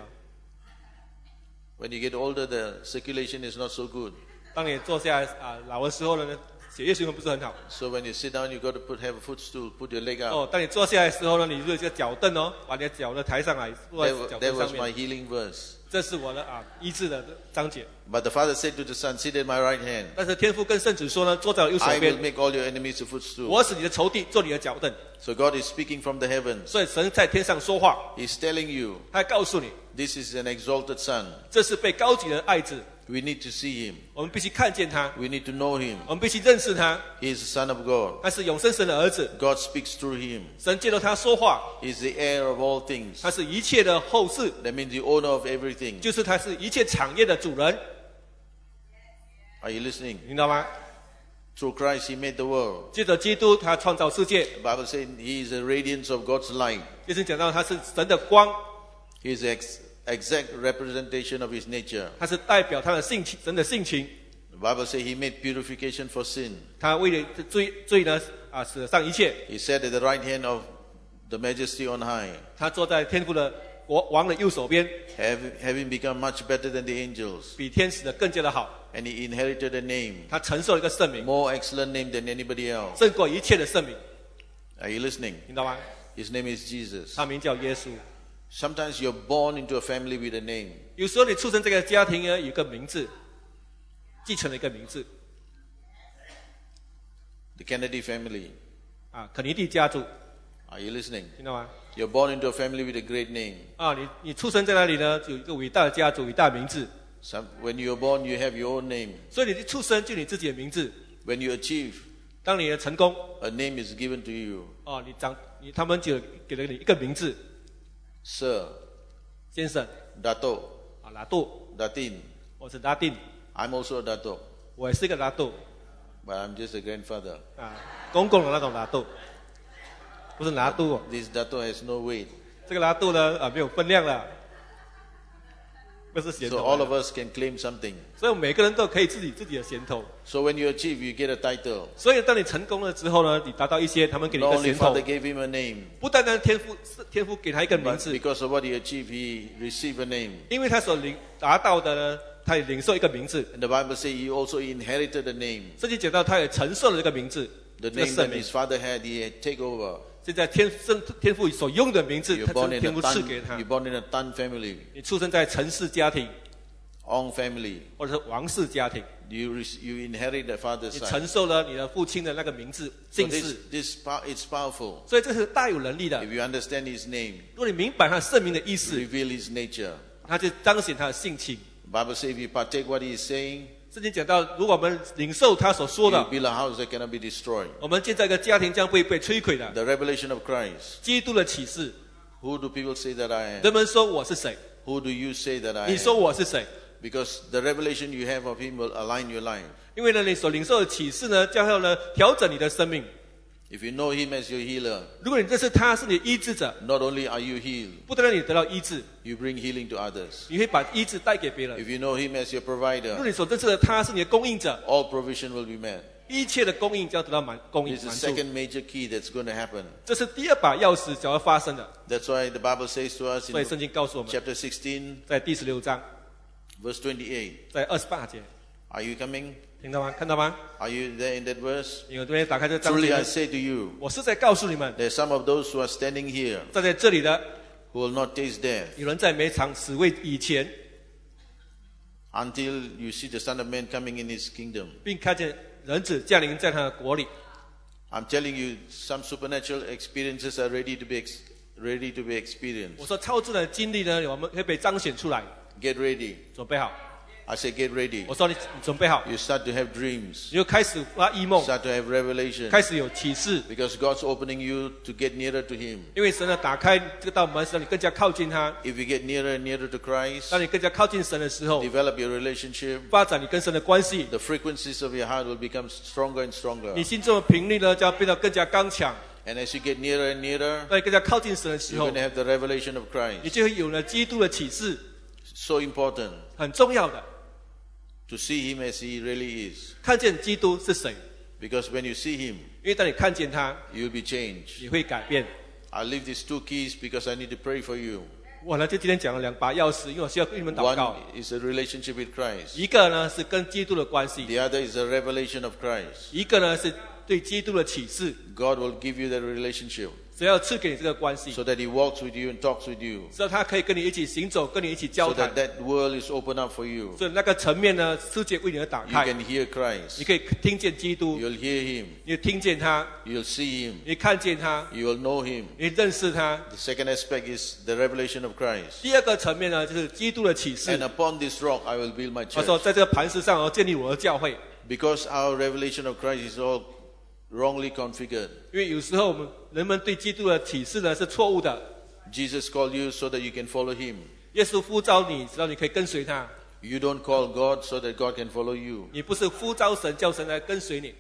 When you get older, the circulation is not so good. 当你坐下来啊老的时候呢，血液循环不是很好。 So when you sit down, you got to put have a footstool, put your leg 哦 up. 当你坐下来的时候呢，你就有这个脚凳哦，把你的脚呢抬上来，坐 That, 在 wa- 脚 that 凳 was 上 my 面。 healing verse. 这是我的啊医治的章节。 But the Father said to the Son, sit at my right hand. 但是天父跟圣子说呢，坐在我右手 I will 边， make all your enemies a footstool. 我使你的仇敌做你的脚凳。 So God is speaking from the heavens. 所以神在天上说话， He's telling you, 他告诉你， this is an exalted Son. 这是被高举的爱子， We need to see Him. 我们必须看见他， We need to know Him. 我们必须认识他。 He is the Son of God. 他是永生神的儿子， God speaks through Him. 神借着他说话， He is the heir of all things. 他是一切的后世， That means the owner of everything. 就是他是一切产业的主人， Are you listening? 你知道吗？ Through Christ he made the world. 借着基督他创造世界。 The Bible says he is the radiance of God's light. 耶稣讲到他是神的光， He is the ex- exact representation of his nature. 他是代表他的性情，神的性情。 The Bible says he made purification for sin. 他为了罪罪呢啊舍上一切。 He sat at the right hand of the majesty on high, 他坐在天父的国王的右手边， having, having become much better than the angels. 比天使的更加的好。 And he inherited a name, 他承受了一个圣名， more excellent name than anybody else. 胜过一切的圣名， Are you listening? 听到吗？ His name is Jesus. 他名叫耶稣。 Sometimes you're born into a family with a name. 有时候你出生这个家庭呢，有一个名字，继承了一个名字 The Kennedy family. 啊，肯尼迪家族， Are you listening? 听到吗？ You're born into a family with a great name. 啊，你你出生在那里呢，有一个伟大的家族，伟大的名字， Some, when you're born, you have your own name. 所以你一出生就你自己的名字。 When you achieve, 当你的成功， a name is given to you. 哦，你长你他们就给了你一个名字， Sir, 先生 Dato, 啊，拿杜， Datin. 我是拉丁， I'm also a Dato, 我也是一个拿杜 but I'm just a grandfather. 啊，公公的那种拿杜，不是拿杜哦， This Dato has no weight. 这个拿杜呢啊没有分量了，不是咸 So 头 all 的 of us can claim something. 所以每个人都可以自己自己的咸头。 So when you achieve, you get a title. 所以当你成功了之后呢，你达到一些，他们给你一 Not 个 only 咸头 Father，gave him a name, 不单单天父是天父给他一个名 but 字， because of what he achieved, he received a name. 因为他所领达到的呢，他也领受一个名字。 And the Bible says he also inherited a name. 圣经讲到他也承受了这个名字， The 这个 name 圣 that 名 his。father had, he had take over. 现在天圣天父所用的名字， You're 他 born in 天 a 父赐给 Tan, 他 you're。born in a Tan family, 你出生在城市家庭 Ong family. 或者是王室家庭， You rec- you inherit the father's 你 side. 承受了你的父亲的那个名字 So 姓 this, 氏， this pow- it's powerful. 所以这是大有能力的 If。you understand his name, 如果你明白他圣名的意思， reveal his nature. 他就彰显他的性情。 The Bible says if you partake what he is saying, 圣经讲到，如果我们领受他所说 you 的， build a house that cannot be destroyed. 我们建造一个家庭将不会被摧毁的。 The revelation of Christ. 基督的启示， Who do people say that I am? 人们说我是谁？ Who do you say that I 你说 am? 我是谁？ Because the revelation you have of him will align your life. 因为呢，你所领受的启示呢，将要呢调整你的生命。 If you know him as your healer, 如果你认识他是你的医治者， not only are you healed, 不单单你得到医治， you bring healing to others. 你会把医治带给别人。 If you know him as your 如果 provider, 你所认识的他是你的供应者， all provision will be met. 一切的供应将得到满供应 This is 满 the 足。 second major key that's going to happen. 这是第二把钥匙将要发生的。 That's why the Bible says to us 所以 in 圣经告诉我们， chapter sixteen, 在第十六章， verse twenty-eight. 在二十八节， Are you coming? 听到吗？看到吗？ Are you there in that verse? 你有这边打开这个章 Truly I 节， say to you, 我是在告诉你们， there are some of those who are standing here 站在这里的 who will not taste death 有人在每场死位以前， until you see the Son of Man coming in his kingdom. 并看见人子降临在他的国里。 I'm telling you, some supernatural experiences are ready to be ex- ready to be experienced. 我说超自然的经历呢，我们会被彰显出来。 Get ready. 准备好， I say get ready. 我说你你准备好， You start to have dreams. 你就开始发异梦， Start to have revelation. 开始有启示， Because God's opening you to get nearer to him. 因为神呢打开这个道门，使让你更加靠近他。 If you get nearer and nearer to Christ, 当你更加靠近神的时候， develop your relationship, 发展你跟神的关系， the frequencies of your heart will become stronger and 你 stronger. 心中的频率呢将变得更加刚强。 And as you get nearer and nearer, 当你更加靠近神的时 you're 候 going，to have the revelation of 你 Christ. 就会有了基督的启示， So important 很重要的， to see him as he really is. 看见基督是谁。 Because when you see him, 因为当你看见他， you'll be changed. 你会改变。 I leave these two keys because I need to pray for you. 我呢就今天讲了两把钥匙，因为我需要跟你们祷告。 One is a relationship with Christ. 一个呢是跟基督的关系， The other is a revelation of Christ. 一个呢是对基督的启示。 God will give you that relationship 只要赐给你这个关系， so that he walks with you and talks with you. 只要他可以跟你一起行走，跟你一起交 So 谈 that，that world is open up for you. 所以那个层面呢，世界为你而打 You 开。 can hear 你 Christ. 可以听见基督， You'll hear him. 你听见他， You'll see him. 你看见他， You will know him. 你认识他。 The second aspect is the revelation of Christ. 第二个层面呢，就是基督的启示 And。upon this rock I will build my 他说， church. 在这个磐石上，我建立我的教会。 Because our revelation of Christ is all wrongly configured. 因为有时候我们人们对基督的启示呢是错误的。 Jesus called you so that you can follow him. 耶稣呼召你，知道你可以跟随他。 You don't call God so that God can follow you. 你不是呼召神，叫神来跟随你。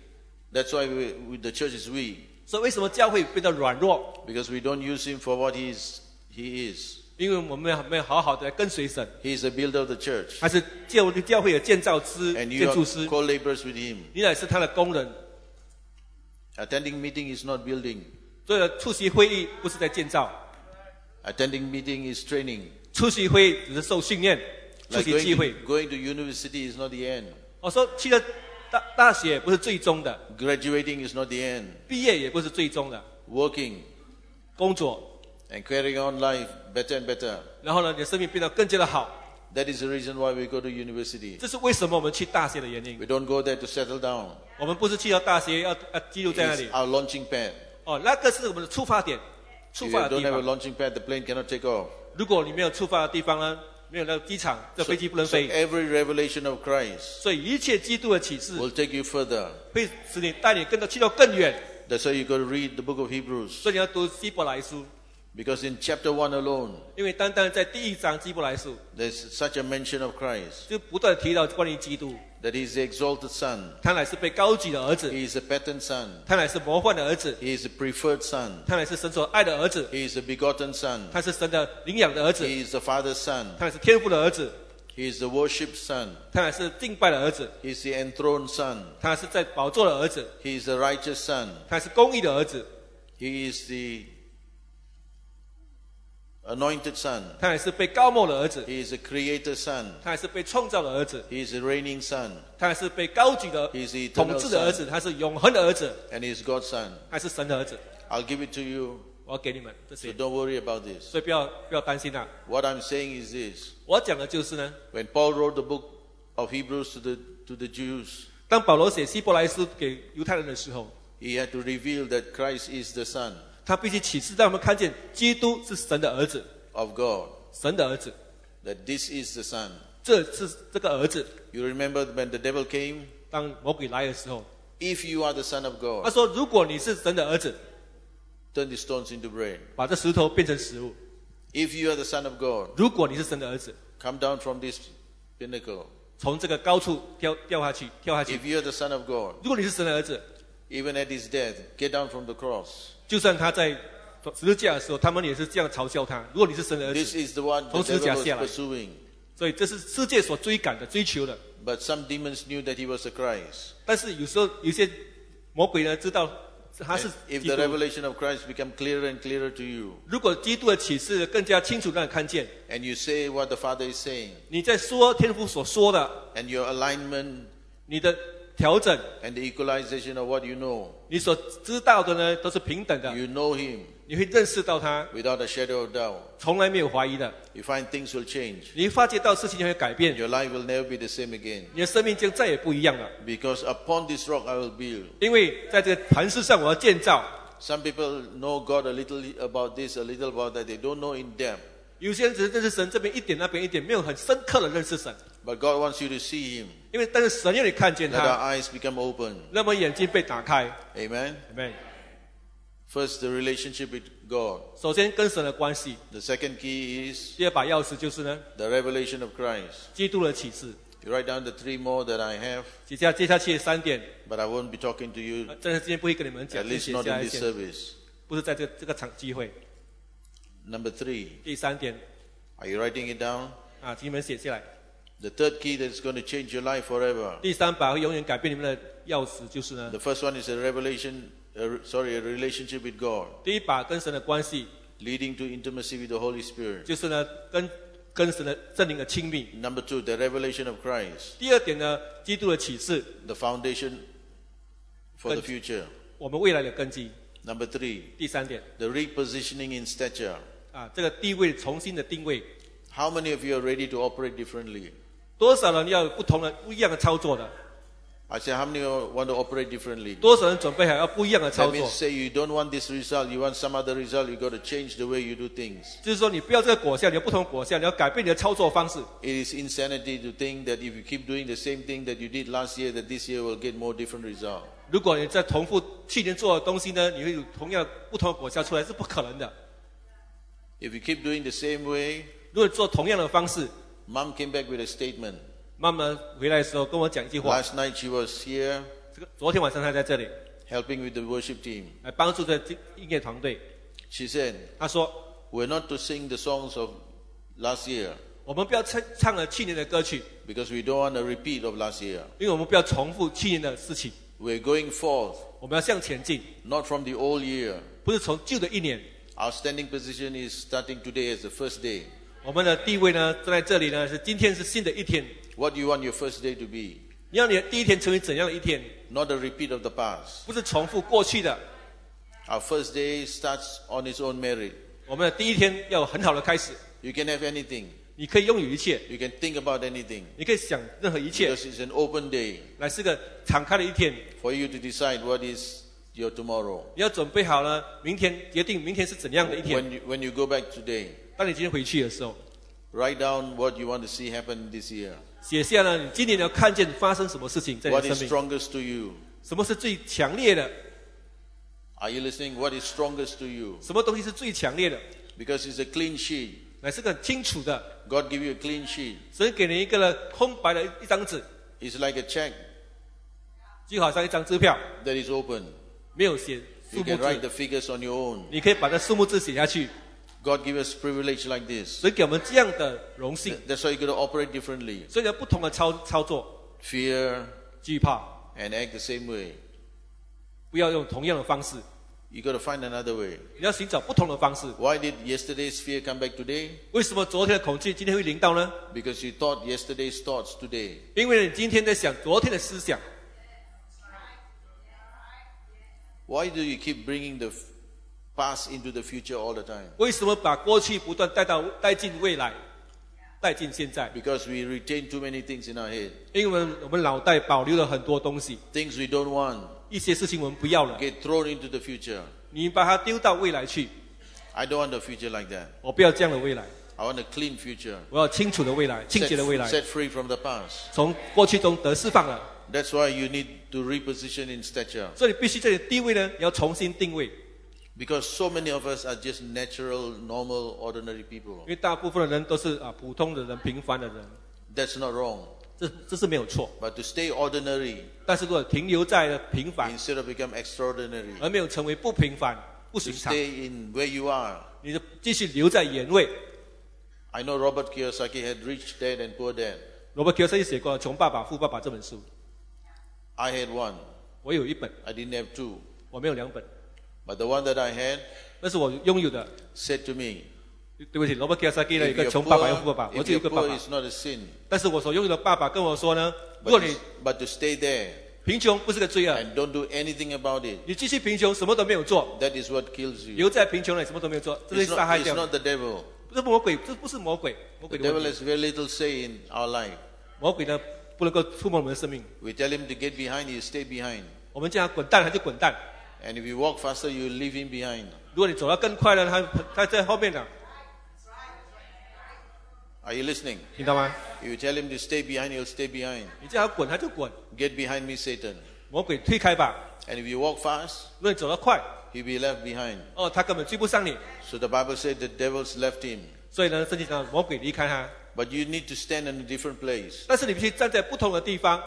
That's why we, we, the church is weak. 所以为什么教会变得软弱？ Because we don't use him for what he is. He is. 因为我们没有好好的跟随神。 He is the builder of the church. 他是教教会的建造师、 And you 建 are 筑师， co-laborers with him. 你乃是他的工人。 Attending meeting is not building. 所以出席会议不是在建造， Attending meeting is training. 出席会议只是受训练，出 Like 席 going 机会 to,。going to university is not the end. 我说去了大大学不是最终的， Graduating is not the end. 毕业也不是最终的， Working 工作， and carrying on life better and better. 然后呢，你的生命变得更加的好。 That is the reason why we go to university. 这是为什么我们去大学的原因。 We don't go there to settle down. 我们不是去到大学要要记录在那 It's 里， our launching pad. 哦，那个是我们的出发点，出 If 发 you 的 don't 地 have a 方。 launching pad, the plane cannot take off. 如果你没有出发的地方呢，没有那个机场，这 So, 飞机不能 so 飞。 every revelation of Christ 所以一切基督的启示 will take you further. 会使你带你跟到去到更远。 That's why you got to read the book of Hebrews. 所以你要读希伯来书， Because in chapter one alone, 因为单单在第一章希伯来书 there's such a mention of Christ. 就不断地提到关于基督， That he is the exalted son. 他乃是被高举的儿子， He is a pattern son. 他乃是模范的儿子， He is a preferred son. 他乃是神所爱的儿子， He is a begotten son. 他是神的领养的儿子， He is the father's son. 他乃是天父的儿子， He is the worship son. 他乃是敬拜的儿子， He is the enthroned son. 他是在宝座的儿子， He is the righteous son. 他是公义的儿子， He is the anointed son. 他乃是被高莫的儿子， He is the creator son. 他乃是被创造的儿子， He is the reigning son. 他乃是被高举的 He is the 统 eternal 治的儿 son. 子，他是永恒的儿子， And he is God's son. 他是神的儿子。 I'll give it to you. 我要给你们这 So 些， don't worry about this. 所以不要不要担心啊。 What I'm saying is this. 我讲的就是呢， When Paul wrote the book of Hebrews to the, to the Jews, 当保罗写希伯来书给犹太人的时候， he had to reveal that Christ is the son 他必须启示让我们看见基督是神的儿子， of God. 神的儿子， That this is the son. 这是这个儿子。 You remember when the devil came? 当魔鬼来的时候， If you are the son of 他 God, 说：“如果你是神的儿子， turn the stones into bread. 把这石头变成食物； If you are the son of God, 如果你是神的儿子， come down from this pinnacle. 从这个高处掉掉下去，跳下去。 If you are the son of God, 如果你是神的儿子， even at his death, get down from the cross. 就算他在十字架的时候，他们也是这样嘲笑他。如果你是神的儿 This 子， is the one the 从十字架 devil 下来。 was pursuing. 所以这是世界所追赶的、追求的。 But some demons knew that he was the Christ. 但是有时候有些魔鬼呢知道他是 And if 基 the 督。 revelation of Christ become clearer and clearer to you, 如果基督的启示更加清楚让你看见， and you say what the Father is saying, 你在说天父所说的， and your alignment 你的调整， and the equalization of what you know, 你所知道的呢都是平等的， you know him 你会认识到他， without a shadow of doubt. 从来没有怀疑的。 You find things will change. 你会发觉到事情会改变， Your life will never be the same again. 你的生命将再也不一样了。 Because upon this rock I will build. 因为在这个磐石上我要建造。 Some people know God a little about this, a little about that. They don't know in depth. 有些人只是认识神这边一点那边一点，没有很深刻的认识神。 But God wants you to see him. 因为但是神要你看见 Let our 他， eyes become open. 让我们眼睛被打开。 Amen. Amen。 First, the relationship with God. 首先跟神的关系， The second key is 第二把钥匙就是呢， the revelation of Christ. 基督的启示。 You write down the three more that I have, 接下接下去的三点， but I won't be talking to you, 呃但是今天不会跟你们 at 讲，就 least 写 not 下 in 一 this 些， service. 不是在这这个场机会。 Number three, 第三点 are you writing it down? 啊，请你们写下来。 The third key that's going to change your life forever. 第三把会永远改变你们的钥匙就是呢， The first one is a revelation, uh, sorry, a relationship with God, 第一把跟神的关系， leading to intimacy with the Holy Spirit. 就是呢跟跟神的圣灵的亲密。 Number two, the revelation of Christ, 第二点呢，基督的启示， the foundation for the future. 我们未来的根基。 Number three, 第三点 the repositioning in stature. 啊，这个地位重新的定位， How many of you are ready to operate differently? 多少人要有不同的不一样的操作的？ I say, how many of you want to operate differently? 多少人准备好要不一样的操 That 作 means？ say you don't want this result, you want some other result, you got to change the way you do things. 就是说，你不要这个果效，你要不同的果效，你要改变你的操作方式。 It is insanity to think that if you keep doing the same thing that you did last year, that this year will get more different result. 如果你在重复去年做的东西呢，你会有同样不同的果效出来，是不可能的。 If you keep doing the same way, 如果做同样的方式， Mom came back with a statement. 妈妈回来的时候跟我讲一句话。 Last night she was here. 这个昨天晚上他在这里 helping with the worship team. 来帮助这音乐团队。 She said, 他说 we're not to sing the songs of last year 我们不要唱唱了去年的歌曲， because we don't want a repeat of last year. 因为我们不要重复去年的事情， We're going forth, 我们要向前进， not from the old year. 不是从旧的一年。 Our standing position is starting today as the first day. 我们的地位呢，站在这里呢，是今天是新的一天。 What do you want your first day to be? 你要你的第一天成为怎样的一天？ Not a repeat of the past. 不是重复过去的。 Our first day starts on its own merit. 我们的第一天要有很好的开始。 You can have anything. 你可以拥有一切， You can think about anything. 你可以想任何一切， Because it's an open day 来是个敞开的一天。 for you to decide what is your tomorrow. 你要准备好了，明天决定明天是怎样的一天。 When you, when you go back today, 当你今天回去的时候， write down what you want to see happen this year. 写下了你今年要看见发生什么事情在你 What 的 is 生命， strongest to you? 什么是最强烈的， Are you listening? What is strongest to you? 什么东西是最强烈的， Because it's a clean sheet. 乃是个很清楚的。 God give you a clean sheet. 神给你一个空白的一张纸， It's like a check 就好像一张支票， that is open. 没有写 You 数目 can write 字， the figures on your own. 你可以把这数目字写下去。 God give us privilege like this. 神给我们这样的荣幸， That's why you got to operate differently. 所以有不同的操操作， Fear 惧怕， and act the same way. 不要用同样的方式， You got to find another way. 你要寻找不同的方式。 Why did yesterday's fear come back today? 为什么昨天的恐惧今天会临到呢？ Because you thought yesterday's thoughts today. 因为你今天在想昨天的思想。 Why do you keep bringing the f- past into the future all the time? 为什么把过去不断带到带进未来，带进现在？ Because we retain too many things in our head. 因为我们我们脑袋保留了很多东西， Things we don't want 一些事情我们不要了， get thrown into the future. 你把它丢到未来去。 I don't want a future like that. 我不要这样的未来， I want a clean future. 我要清楚的未来，清 Set, 洁的未来， set free from the past. 从过去中得释放了。 That's why you need to reposition in stature. 所以你必须在你的地位呢，你要重新定位， Because so many of us are just natural, normal, ordinary people. 因为大部分的人都是啊普通的人、平凡的人， That's not wrong. 这这是没有错。 But to stay ordinary 但是如果停留在了平凡， instead of become extraordinary, 而没有成为不平凡、不 to 寻常， stay in where you are. 你就继续留在原位。 I know Robert Kiyosaki had Rich Dad and Poor Dad. 罗伯·乔瑟写过《穷爸爸、富爸爸》这本书， I had one. 我有一本， I didn't have two. 我没有两本， But the one that I had 那是我拥有的。 said to me, 对不起，罗伯·乔瑟基的一 if 个 you're 穷爸爸、富爸爸， poor, 我 if 只有 you're 一个爸 poor, 爸。 it's not a sin. 但是我所拥有的爸爸跟我说呢，如果 But 你 to, but to stay there 贫穷不是个罪恶， and don't do anything about it, 你继续贫穷，什么都没有做， that is what kills you. 留在贫穷里什么都没有做，这是 It's 杀 not, 害 it's 掉的。 not the devil. 不是魔鬼，这不是魔鬼，魔 The 鬼的 devil 问题。 has very little say in our life. 魔鬼呢，不能够触摸我们的生命。 We tell him to get behind, he stay behind. 我们叫他滚蛋，他就滚蛋。 And if you walk faster, you leave him behind. 如果你走得更快了，他他在后面呢， Are you listening? 听到吗？ If you tell him to stay behind, he'll stay behind. 你叫他滚，他就滚。 Get behind me, Satan. 魔鬼推开吧。 And if you walk fast, 如果你走得快， he'll be left behind. 哦，他根本追不上你。 So the Bible said the devils left him. 所以呢，圣经讲魔鬼离开他， But you need to stand in a different place. 但是你必须站在不同的地方。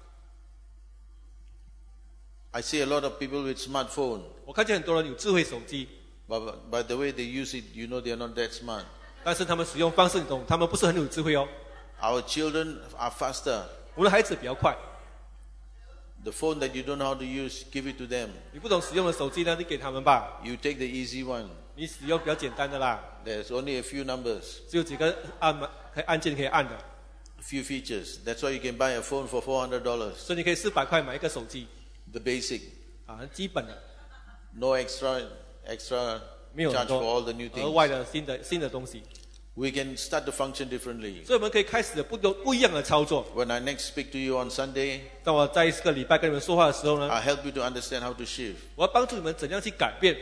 I see a lot of people with smartphone. 我看见很多人有智慧手机， But by the way they use it, you know they're not that smart. 但是他们使用方式，你懂，他们不是很有智慧哦。 Our children are faster. 我们的孩子比较快， The phone that you don't know how to use, give it to them. 你不懂使用的手机呢，你给他们吧。 You take the easy one. 你使用比较简单的啦， There's only a few numbers, 只有几个按可以按键可以按的， a few features. That's why you can buy a phone for four hundred dollars. 所以你可以四百块买一个手机 The basic. 啊，很基本的， No extra extra 没有很 charge for all 多 the new 额外 things. 的新的新的东西， We can start to function differently. 所以我们可以开始不多不一样的操作。 When I next speak to you on Sunday, 当我在这个礼拜跟你们说话的时候呢， I'll help you to understand how to shift. 我要帮助你们怎样去改变，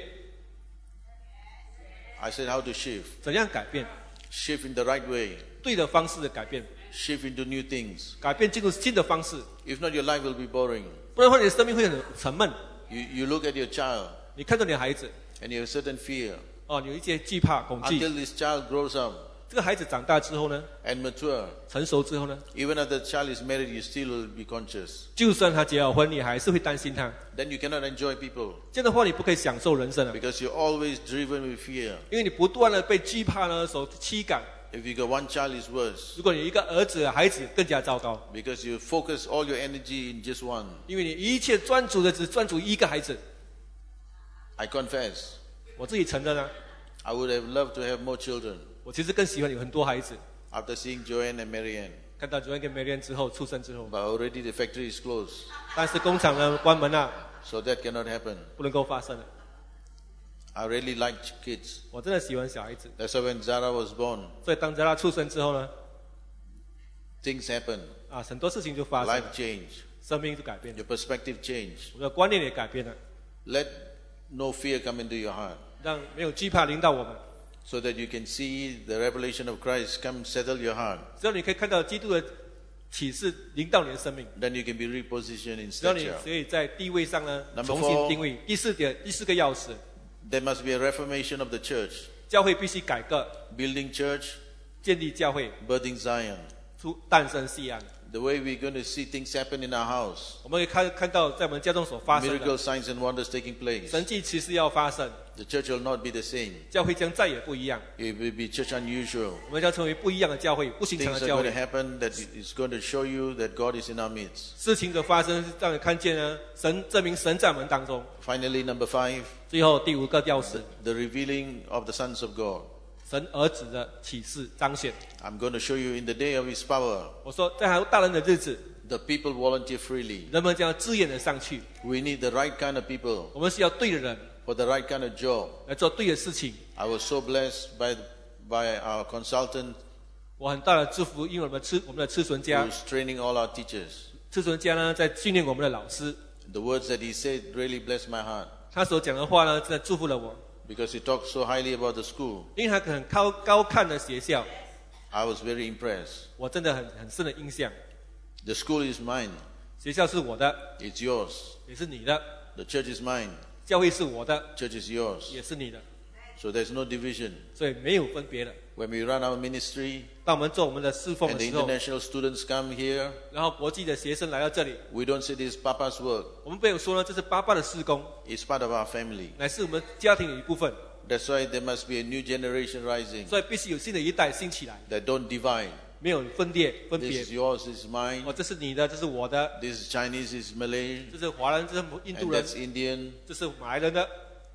I said how to shift. 怎样改变， Shift in the right way. 对的方式的改变， Shift into new things. 改变进入新的方式， If not, your life will be boring. 不然的话你的生命会很沉闷。 You, you look at your child 你看着你的孩子， and you have certain fear. 哦，你有一些惧怕、恐惧， Until this child grows up, 这个孩子长大之后呢， and mature, 成熟之后呢， even if the child is married, you still will be conscious. 就算他结了婚，你还是会担心他。 Then you cannot enjoy people 这样的话，你不可以享受人生啊， because you're always driven with fear. 因为你不断的被惧怕呢所驱赶。 If you got one child, it's worse 如果你一个儿子、孩子更加糟糕， because you focus all your energy in just one. 因为你一切专注的只专注一个孩子。 I confess, 我自己承认啊， I would have loved to have more children 我其实更喜欢有很多孩子。 after seeing Joanne and Marianne. 看到 Joanne 跟 Marianne 之后出生之后， But already the factory is closed, 但是工厂呢关门了， so that cannot happen. 不能够发生了。 I really like kids. 我真的喜欢小孩子， That's why when Zara was born, 所以当在他出生之后呢， things happen. 啊，很多事情就发生了， Life change. 生命就改变了， Your perspective change. 我的观念也改变了， Let no fear come into your heart 让没有惧怕临到我们。 so that you can see the revelation of Christ come settle your heart. 只要你可以看到基督的启示临到你的生命， Then you can be repositioned in 只要你 stature. 可以在地位上呢 Number 重新 four 定位。第四点，第四个钥匙， There must be a reformation of the church. 教会必须改革， Building church, 建立教会， birthing Zion. 出诞生西安。 The way we're going to see things happen in our house. 我们可以看看到在我们家中所发生 Miracle 的 signs and wonders taking place. 神迹奇事要发生， The church will not be the same. 教会将再也不一样。 It will be church unusual. 我们将成为不一样的教会，不寻常 Things 的 are 教 going to 会。 happen that is going to show you that God is in our midst. 事情的发生让你看见呢，神证明神在我们当中。 Finally, number five, 最后第五个钥匙， the revealing of the sons of God. 神儿子的启示彰显。 I'm going to show you in the day of His power. 我说，在还有大人的日子， The people volunteer freely. 人们将自愿的上去。 We need the right kind of people 我们需要对的人 for the right kind of job. 来做对的事情。 I was so blessed by by our consultant 我很大的祝福，因为我们吃我们的吃存家， who's training all our teachers. 吃存家呢在训练我们的老师。 The words that he said really blessed my heart 他所讲的话呢，真的祝福了我， because he talked so highly about the school. 因为他很高高看的学校， I was very impressed. 我真的很很深的印象。 The school is mine. 学校是我的， It's yours. 也是你的； The church is mine. 教会是我的， Church is yours. 也是你的， So there's no division. 所以没有分别的。 When we run our ministry 当我们做我们的侍奉 and 的 the 时候， international students come here, 然后国际的学生来到这里， we don't say this is Papa's work. 我们没有说呢，这是爸爸的事工， It's part of our family. 乃是我们家庭的一部分， That's why there must be a new generation rising 所以必须有新的一代兴起来， that don't divide. 没有分裂分 This 别 is。yours, this is mine. 哦，这是你的，这是我的， This is Chinese, this is Malay, 这是华人，这是印 and 度人， that's Indian. 这是马来人的，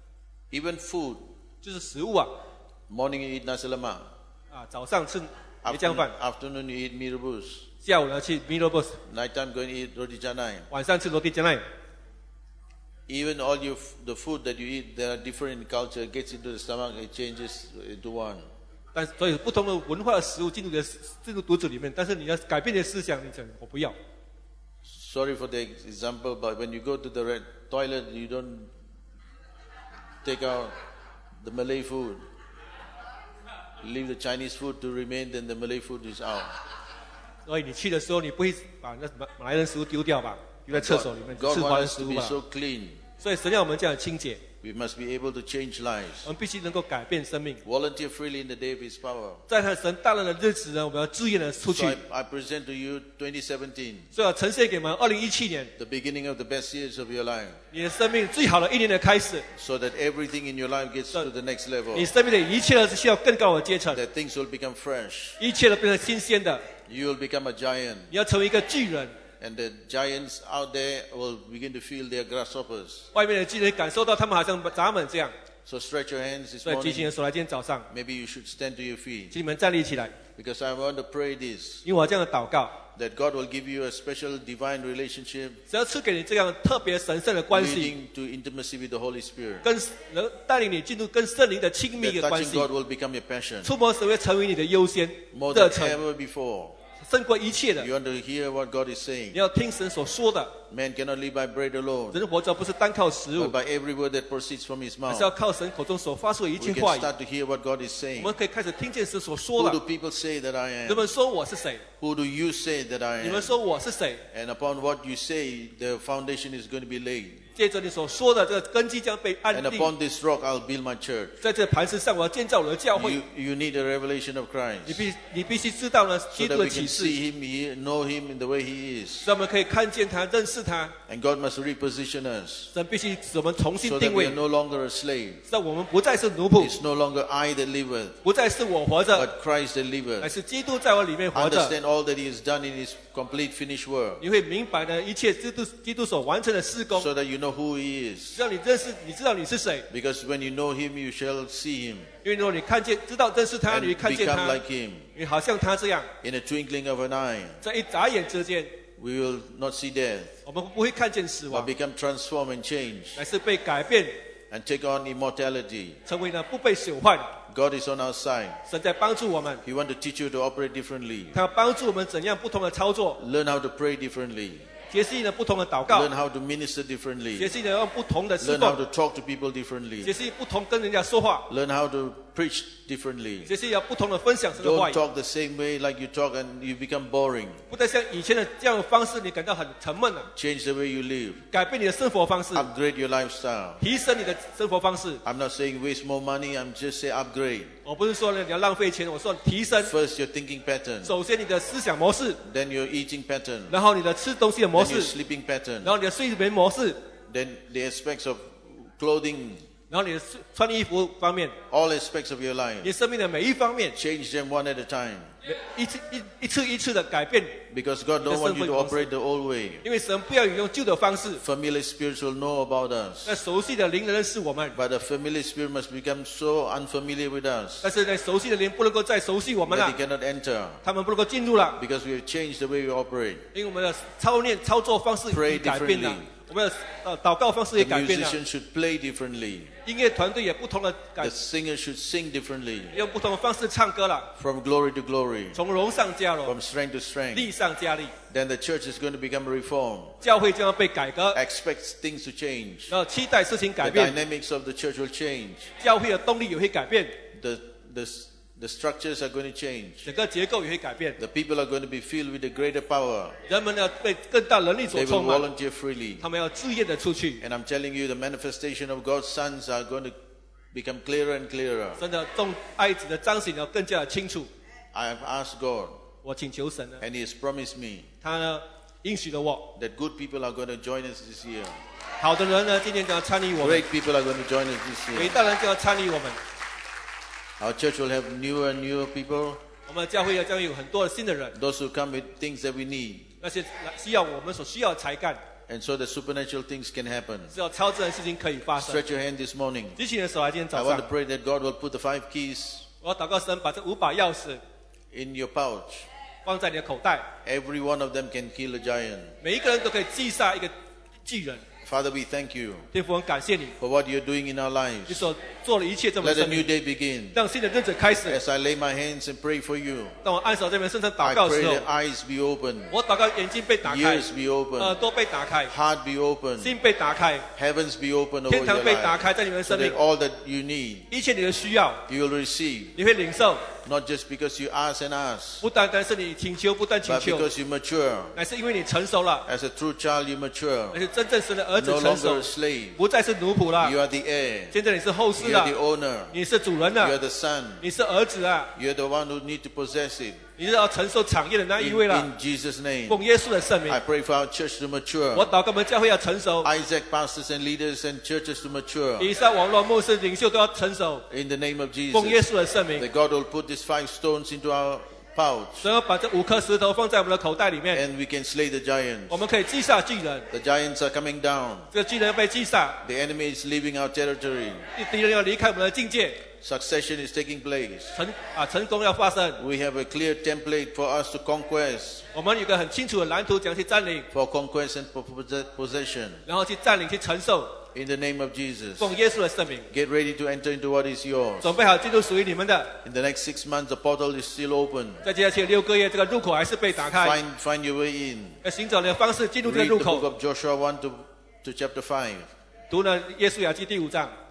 Even food. 就是食物啊。 Morning you eat nasi lemak. 啊，早上吃椰 Afternoon, 浆饭， afternoon you eat mee rebus. 下午呢去米罗布斯， Nighttime go and eat roti canai. 晚上吃罗蒂加奈。 Even all your f- the food that you eat, they are different in culture. It gets into the stomach, it changes into one. 但是所以不同的文化的食物进入你的进入肚子里面，但是你要改变你的思想，你讲我不要。 Sorry for the example, but when you go to the red toilet, you don't take out the Malay food. You leave the Chinese food to remain, then the Malay food is out. 所以你去的时候，你不会把那马马来人食物丢掉吧？丢在厕所里面 God 吃华 wants 人 us 食 to 物 be 吧？ so clean. 所以神要我们这样清洁， We must be able to change lives. 我们必须能够改变生命。 Volunteer freely in the day of His power. 在他神大人的日子呢，我们要自愿的出 So 去。 I, I present to you twenty seventeen, 所以要呈现给我们二零一七年 the beginning of the best years of your life, 你的生命最好的一年的开始， so that everything in your life gets to the next level. 你生命的一切都是需要更高的阶层， That things will become fresh. 一切都变成新鲜的。 You will become a giant. 你要成为一个巨人， And the giants out there will begin to feel they are grasshoppers. 外面的巨人感受到他们好像闸门这样。 So stretch your hands this 所以举起你 morning. 的手来，今天早上， Maybe you should stand to your feet. 请你们站立起来， Because I want to pray this, 因为我这样的祷告， that God will give you a special divine relationship 只要赐给你这样特别神圣的关系， leading to intimacy with the Holy Spirit. 跟能带领你进入跟圣灵的亲密 That 的关 touching 系， God will become your passion 触摸神会成为你的优先 more 热 than 忱， ever before. 胜过一切的。 You want to hear what God is 你 saying. 要听神所说的， Man cannot live by bread alone, 人活着不是单靠食 but 物， by every word that proceeds from His 而是要 mouth. 靠神口中所发出的一 We 句 can 话语。 start to hear what God is 我 saying. 们可以开始听见神所说 Who do 的。 people say that I 人 am? 们说我是谁？ Who do you say that I 你们 am? 说我是谁？ And upon what you say, the foundation is going to be laid. 借着你所说的这个根基将被安 And 定。 upon this rock I'll build my church. 在这磐石上，我要建造我的教会。 You, you need a revelation of 你 Christ 必你必须知道呢， so 基 that 督 we 的 can 启示， see Him, he- know Him in the way He is. 让我们可以看见他、认识他。 And God must reposition us 神必须使我们重 so 新 that 定 we 位 are，no longer a slave. 让我们不再是奴仆， It's no longer I that liveth, 不再是我活着， but Christ that 乃 liveth. 是基督在我里面活着。 Understand all that He has done in His complete finished work 你会明白呢一切基督基督所完成的事工， so that you know who He is. 让你认识，你知道你是谁。 Because when you know Him, you shall see Him 因为如果你看见、知道、认识他， and 你会看见 become 他， like Him. 你好像他这样， In a twinkling of an eye, 在一眨眼之间， we will not see death, 我们不会看见死 but 亡， become transformed and changed 乃是被改变， and take on immortality. 成为呢不被朽坏的。 God is on our side. 神在帮助我们， He wants to teach you to operate differently, 他要帮助我们怎样不同的操作， learn how to pray differently, 学习呢不同的祷告， learn how to minister 学 differently, 习呢用不同的侍 learn how 奉， to talk to people differently, 学习不同跟人家说话， learn how to preach differently. 学习要不同的分享神的话 Don't 语， talk the same way like you talk and you become boring. 不再像以前的这样的方式，你感到很沉闷了。 Change the way you live, 改变你的生活方式， upgrade your lifestyle. 提升你的生活方式。 I'm not saying waste more money, I'm just saying upgrade. 我不是说呢你要浪费钱，我说提升。 First your thinking pattern, 首先你的思想模式， then your eating pattern, 然后你的吃东西的模 then your 式， sleeping pattern, 然后你的睡眠模式， then the aspects of clothing, 然后你的穿衣服方面， all aspects of your life. 你生命的每一方面， Change them one at a time. 一次一一次一次的改变。 Because God don't want you to operate the old way. 因为神不要用旧的方式， Familiar spirits will know about us. 那熟悉的灵认识我们， But the familiar spirit must become so unfamiliar with us 但是在熟悉的灵不能够再熟悉我们 that 了 he，cannot enter. 他们不能够进入了， Because we have changed the way we operate. 因为我们的操练操作方式已 Pray 经改变了 differently， 我们的呃祷告方式 The 也改变了， musicians should play differently. 音乐团队也不同的改 The，singer should sing differently. 用不同的方式唱歌了， From glory to glory. 从荣上加荣， From strength to strength. 力上加力， Then the church is going to become reformed. 教会将要被改革， Expect things to change. 然后期待事情 The 改变， dynamics of the church will change. 教会的动力也会改变， The, the, the structures are going to change. 整个结构也会改变， The people are going to be filled with a greater power. 人们呢被更大能力所 They will 充满， volunteer freely. 他们要自愿的出去， And I'm telling you, the manifestation of God's sons are going to become clearer and clearer. 真的众爱子的彰显要更加的清楚。 I have asked God, 我请求神呢， and He has promised me 他呢应许了我， that good people are going to join us this year. 好的人呢今年将要参与我们， Great people are going to join us this 伟 year. 大人将要参与我们。 Our church will have newer and newer people, 我们的教会要将会有很多的新的人， those who come with things that we need. 那些需要我们所需要的才干， And so that supernatural things can happen. 只有超自然的事情可以发生。 Stretch your hand this morning. 举起你的手来，今天 I 早 want 上 to，pray that God will put the five keys 我要祷告神把这五把钥匙 in your pouch. 放在你的口袋， Every one of them can kill a giant. 每一个人都可以击杀一个巨人。 Father, we thank you 天父，我很感谢你， for what you're doing in our 你 lives. 所做的一切这么 Let a 生 new 命， day begin. 让新的日子开始。 As I lay my hands and pray for you, 当我按手在你们身上 I 祷告的 pray 时候 that，eyes be open, 我祷告眼睛被打开， ears be open, 耳朵被打开， heart be open, 心被打开， heavens be open over 天 your 堂被打 life, 开，在你们 so 生命 that all that you need, 一切你的需要， you will receive. 你会领受， Not just because you ask and ask, 不单单是你请求，不断请 but 求， because you mature. 乃是因为你成熟了， As a true child, you mature. 乃是真正神的儿子 No 成 longer 熟 a，slave. 不再是奴仆了 You，are the heir. 现在你是后世 You are the 了， owner. 你是主人 You are 了， the son. 你是儿子啊， You are the one who need to possess it. 你是要承受产业的那一 In, 位了。 in Jesus' name. 奉耶稣的圣名 I，pray for our church to mature. 我祷告我们教会要成熟， Isaac pastors and leaders and churches to mature. 以上网络牧师领袖都要成熟， In the name of 奉耶 Jesus. 稣的圣名 That，God will put these five stones into our pouch. 神要把这五颗石头放在我们的口袋里面， And we can slay the giants. 我们可以击杀巨人， The giants are coming down. 这个巨人要被击杀， The enemy is leaving our territory. 敌人要离开我们的境界， Succession is taking place. 成啊成功要发生。 We have a clear template for us to conquest, 我们有个很清楚的蓝图，怎样去占领， for conquest and for possess- possession. 然后去占领，去承受。 In the name of Jesus. 奉耶稣的圣名， Get ready to enter into what is yours. 准备好进入属于你们的。 In the next six months, the portal is still open. 在接下去的六个月，这个入口还是被打开， Find, find your way in. 要寻找你的方式进入这个 Read 入 the book 口。 of Joshua one to, to chapter five. 读了耶稣雅记第五章，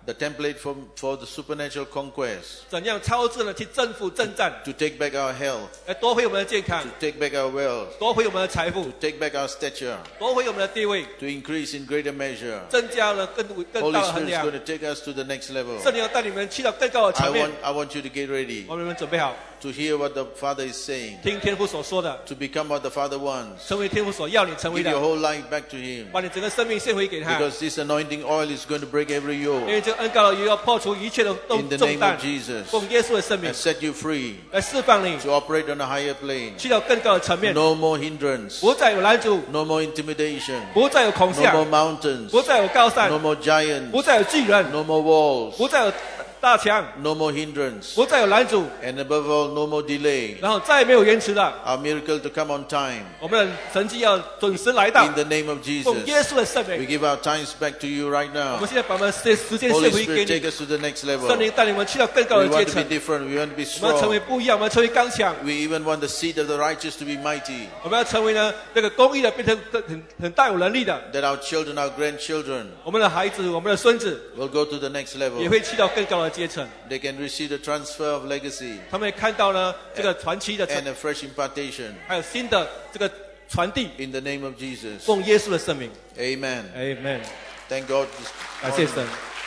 the template for, for the supernatural conquest, 怎样超自然的去征服征战， to take back our health, 来夺回我们的健康 to，take back our wealth, 夺回我们的财富 to，take back our stature, 夺回我们的地位， to increase in greater measure. 增加了更更 Holy 大的衡 Spirit is 量 going。to take us to the next level. 圣灵要带你们去到更高的 I 层面 want,。I want you to get ready 我们准备好， to hear what the Father is saying, 听天父所说的， to become what the Father wants. 成为天父所要你成为 Give your 的， whole life back to Him. 把你整个生命献回给他。 Because this anointing oil is going to break every 因 yoke 为这个恩膏的油要破除一切的 in 重 the 重 name 担 of，Jesus 奉耶稣的圣名 and set you free 来释放你， to operate on a higher plane. 去到更高的层面， No more hindrance, 不再有拦阻， no more intimidation, 不再有恐 no 吓， more mountains, 不再有高山 no，more giants, 不再有巨人， no more walls, 不再有大墙， no more hindrance, 不再有拦阻， and above all, no more delay. 然后再也没有延迟了。 Our miracle to come on time. 我们的神迹要准时来到 In，the name of 奉 Jesus, 耶稣的圣 we 名。 give our times back to you right 我 now. 们现在把我们的时间 Holy 献回给 Spirit, take 你， us to the next level. 圣灵带领我们去到更高 We 的阶 want to 层 be。different. We want to be 我们要成为 strong. 不一样，我们要成为刚强， We even want the seed of the righteous to be mighty. 我们要成为呢这个公义的变成很很很大有能力的。 That our children, our grandchildren 我们的孩子，我们的孙子 will go to the next 也 level. 会去到更高的阶层， They can receive the transfer of legacy 他们也看到呢这个传奇的， and a fresh impartation 还有新的这个传递。 in the name of Jesus. 奉耶稣的圣名 Amen. ，Amen。 Thank God. 感谢神。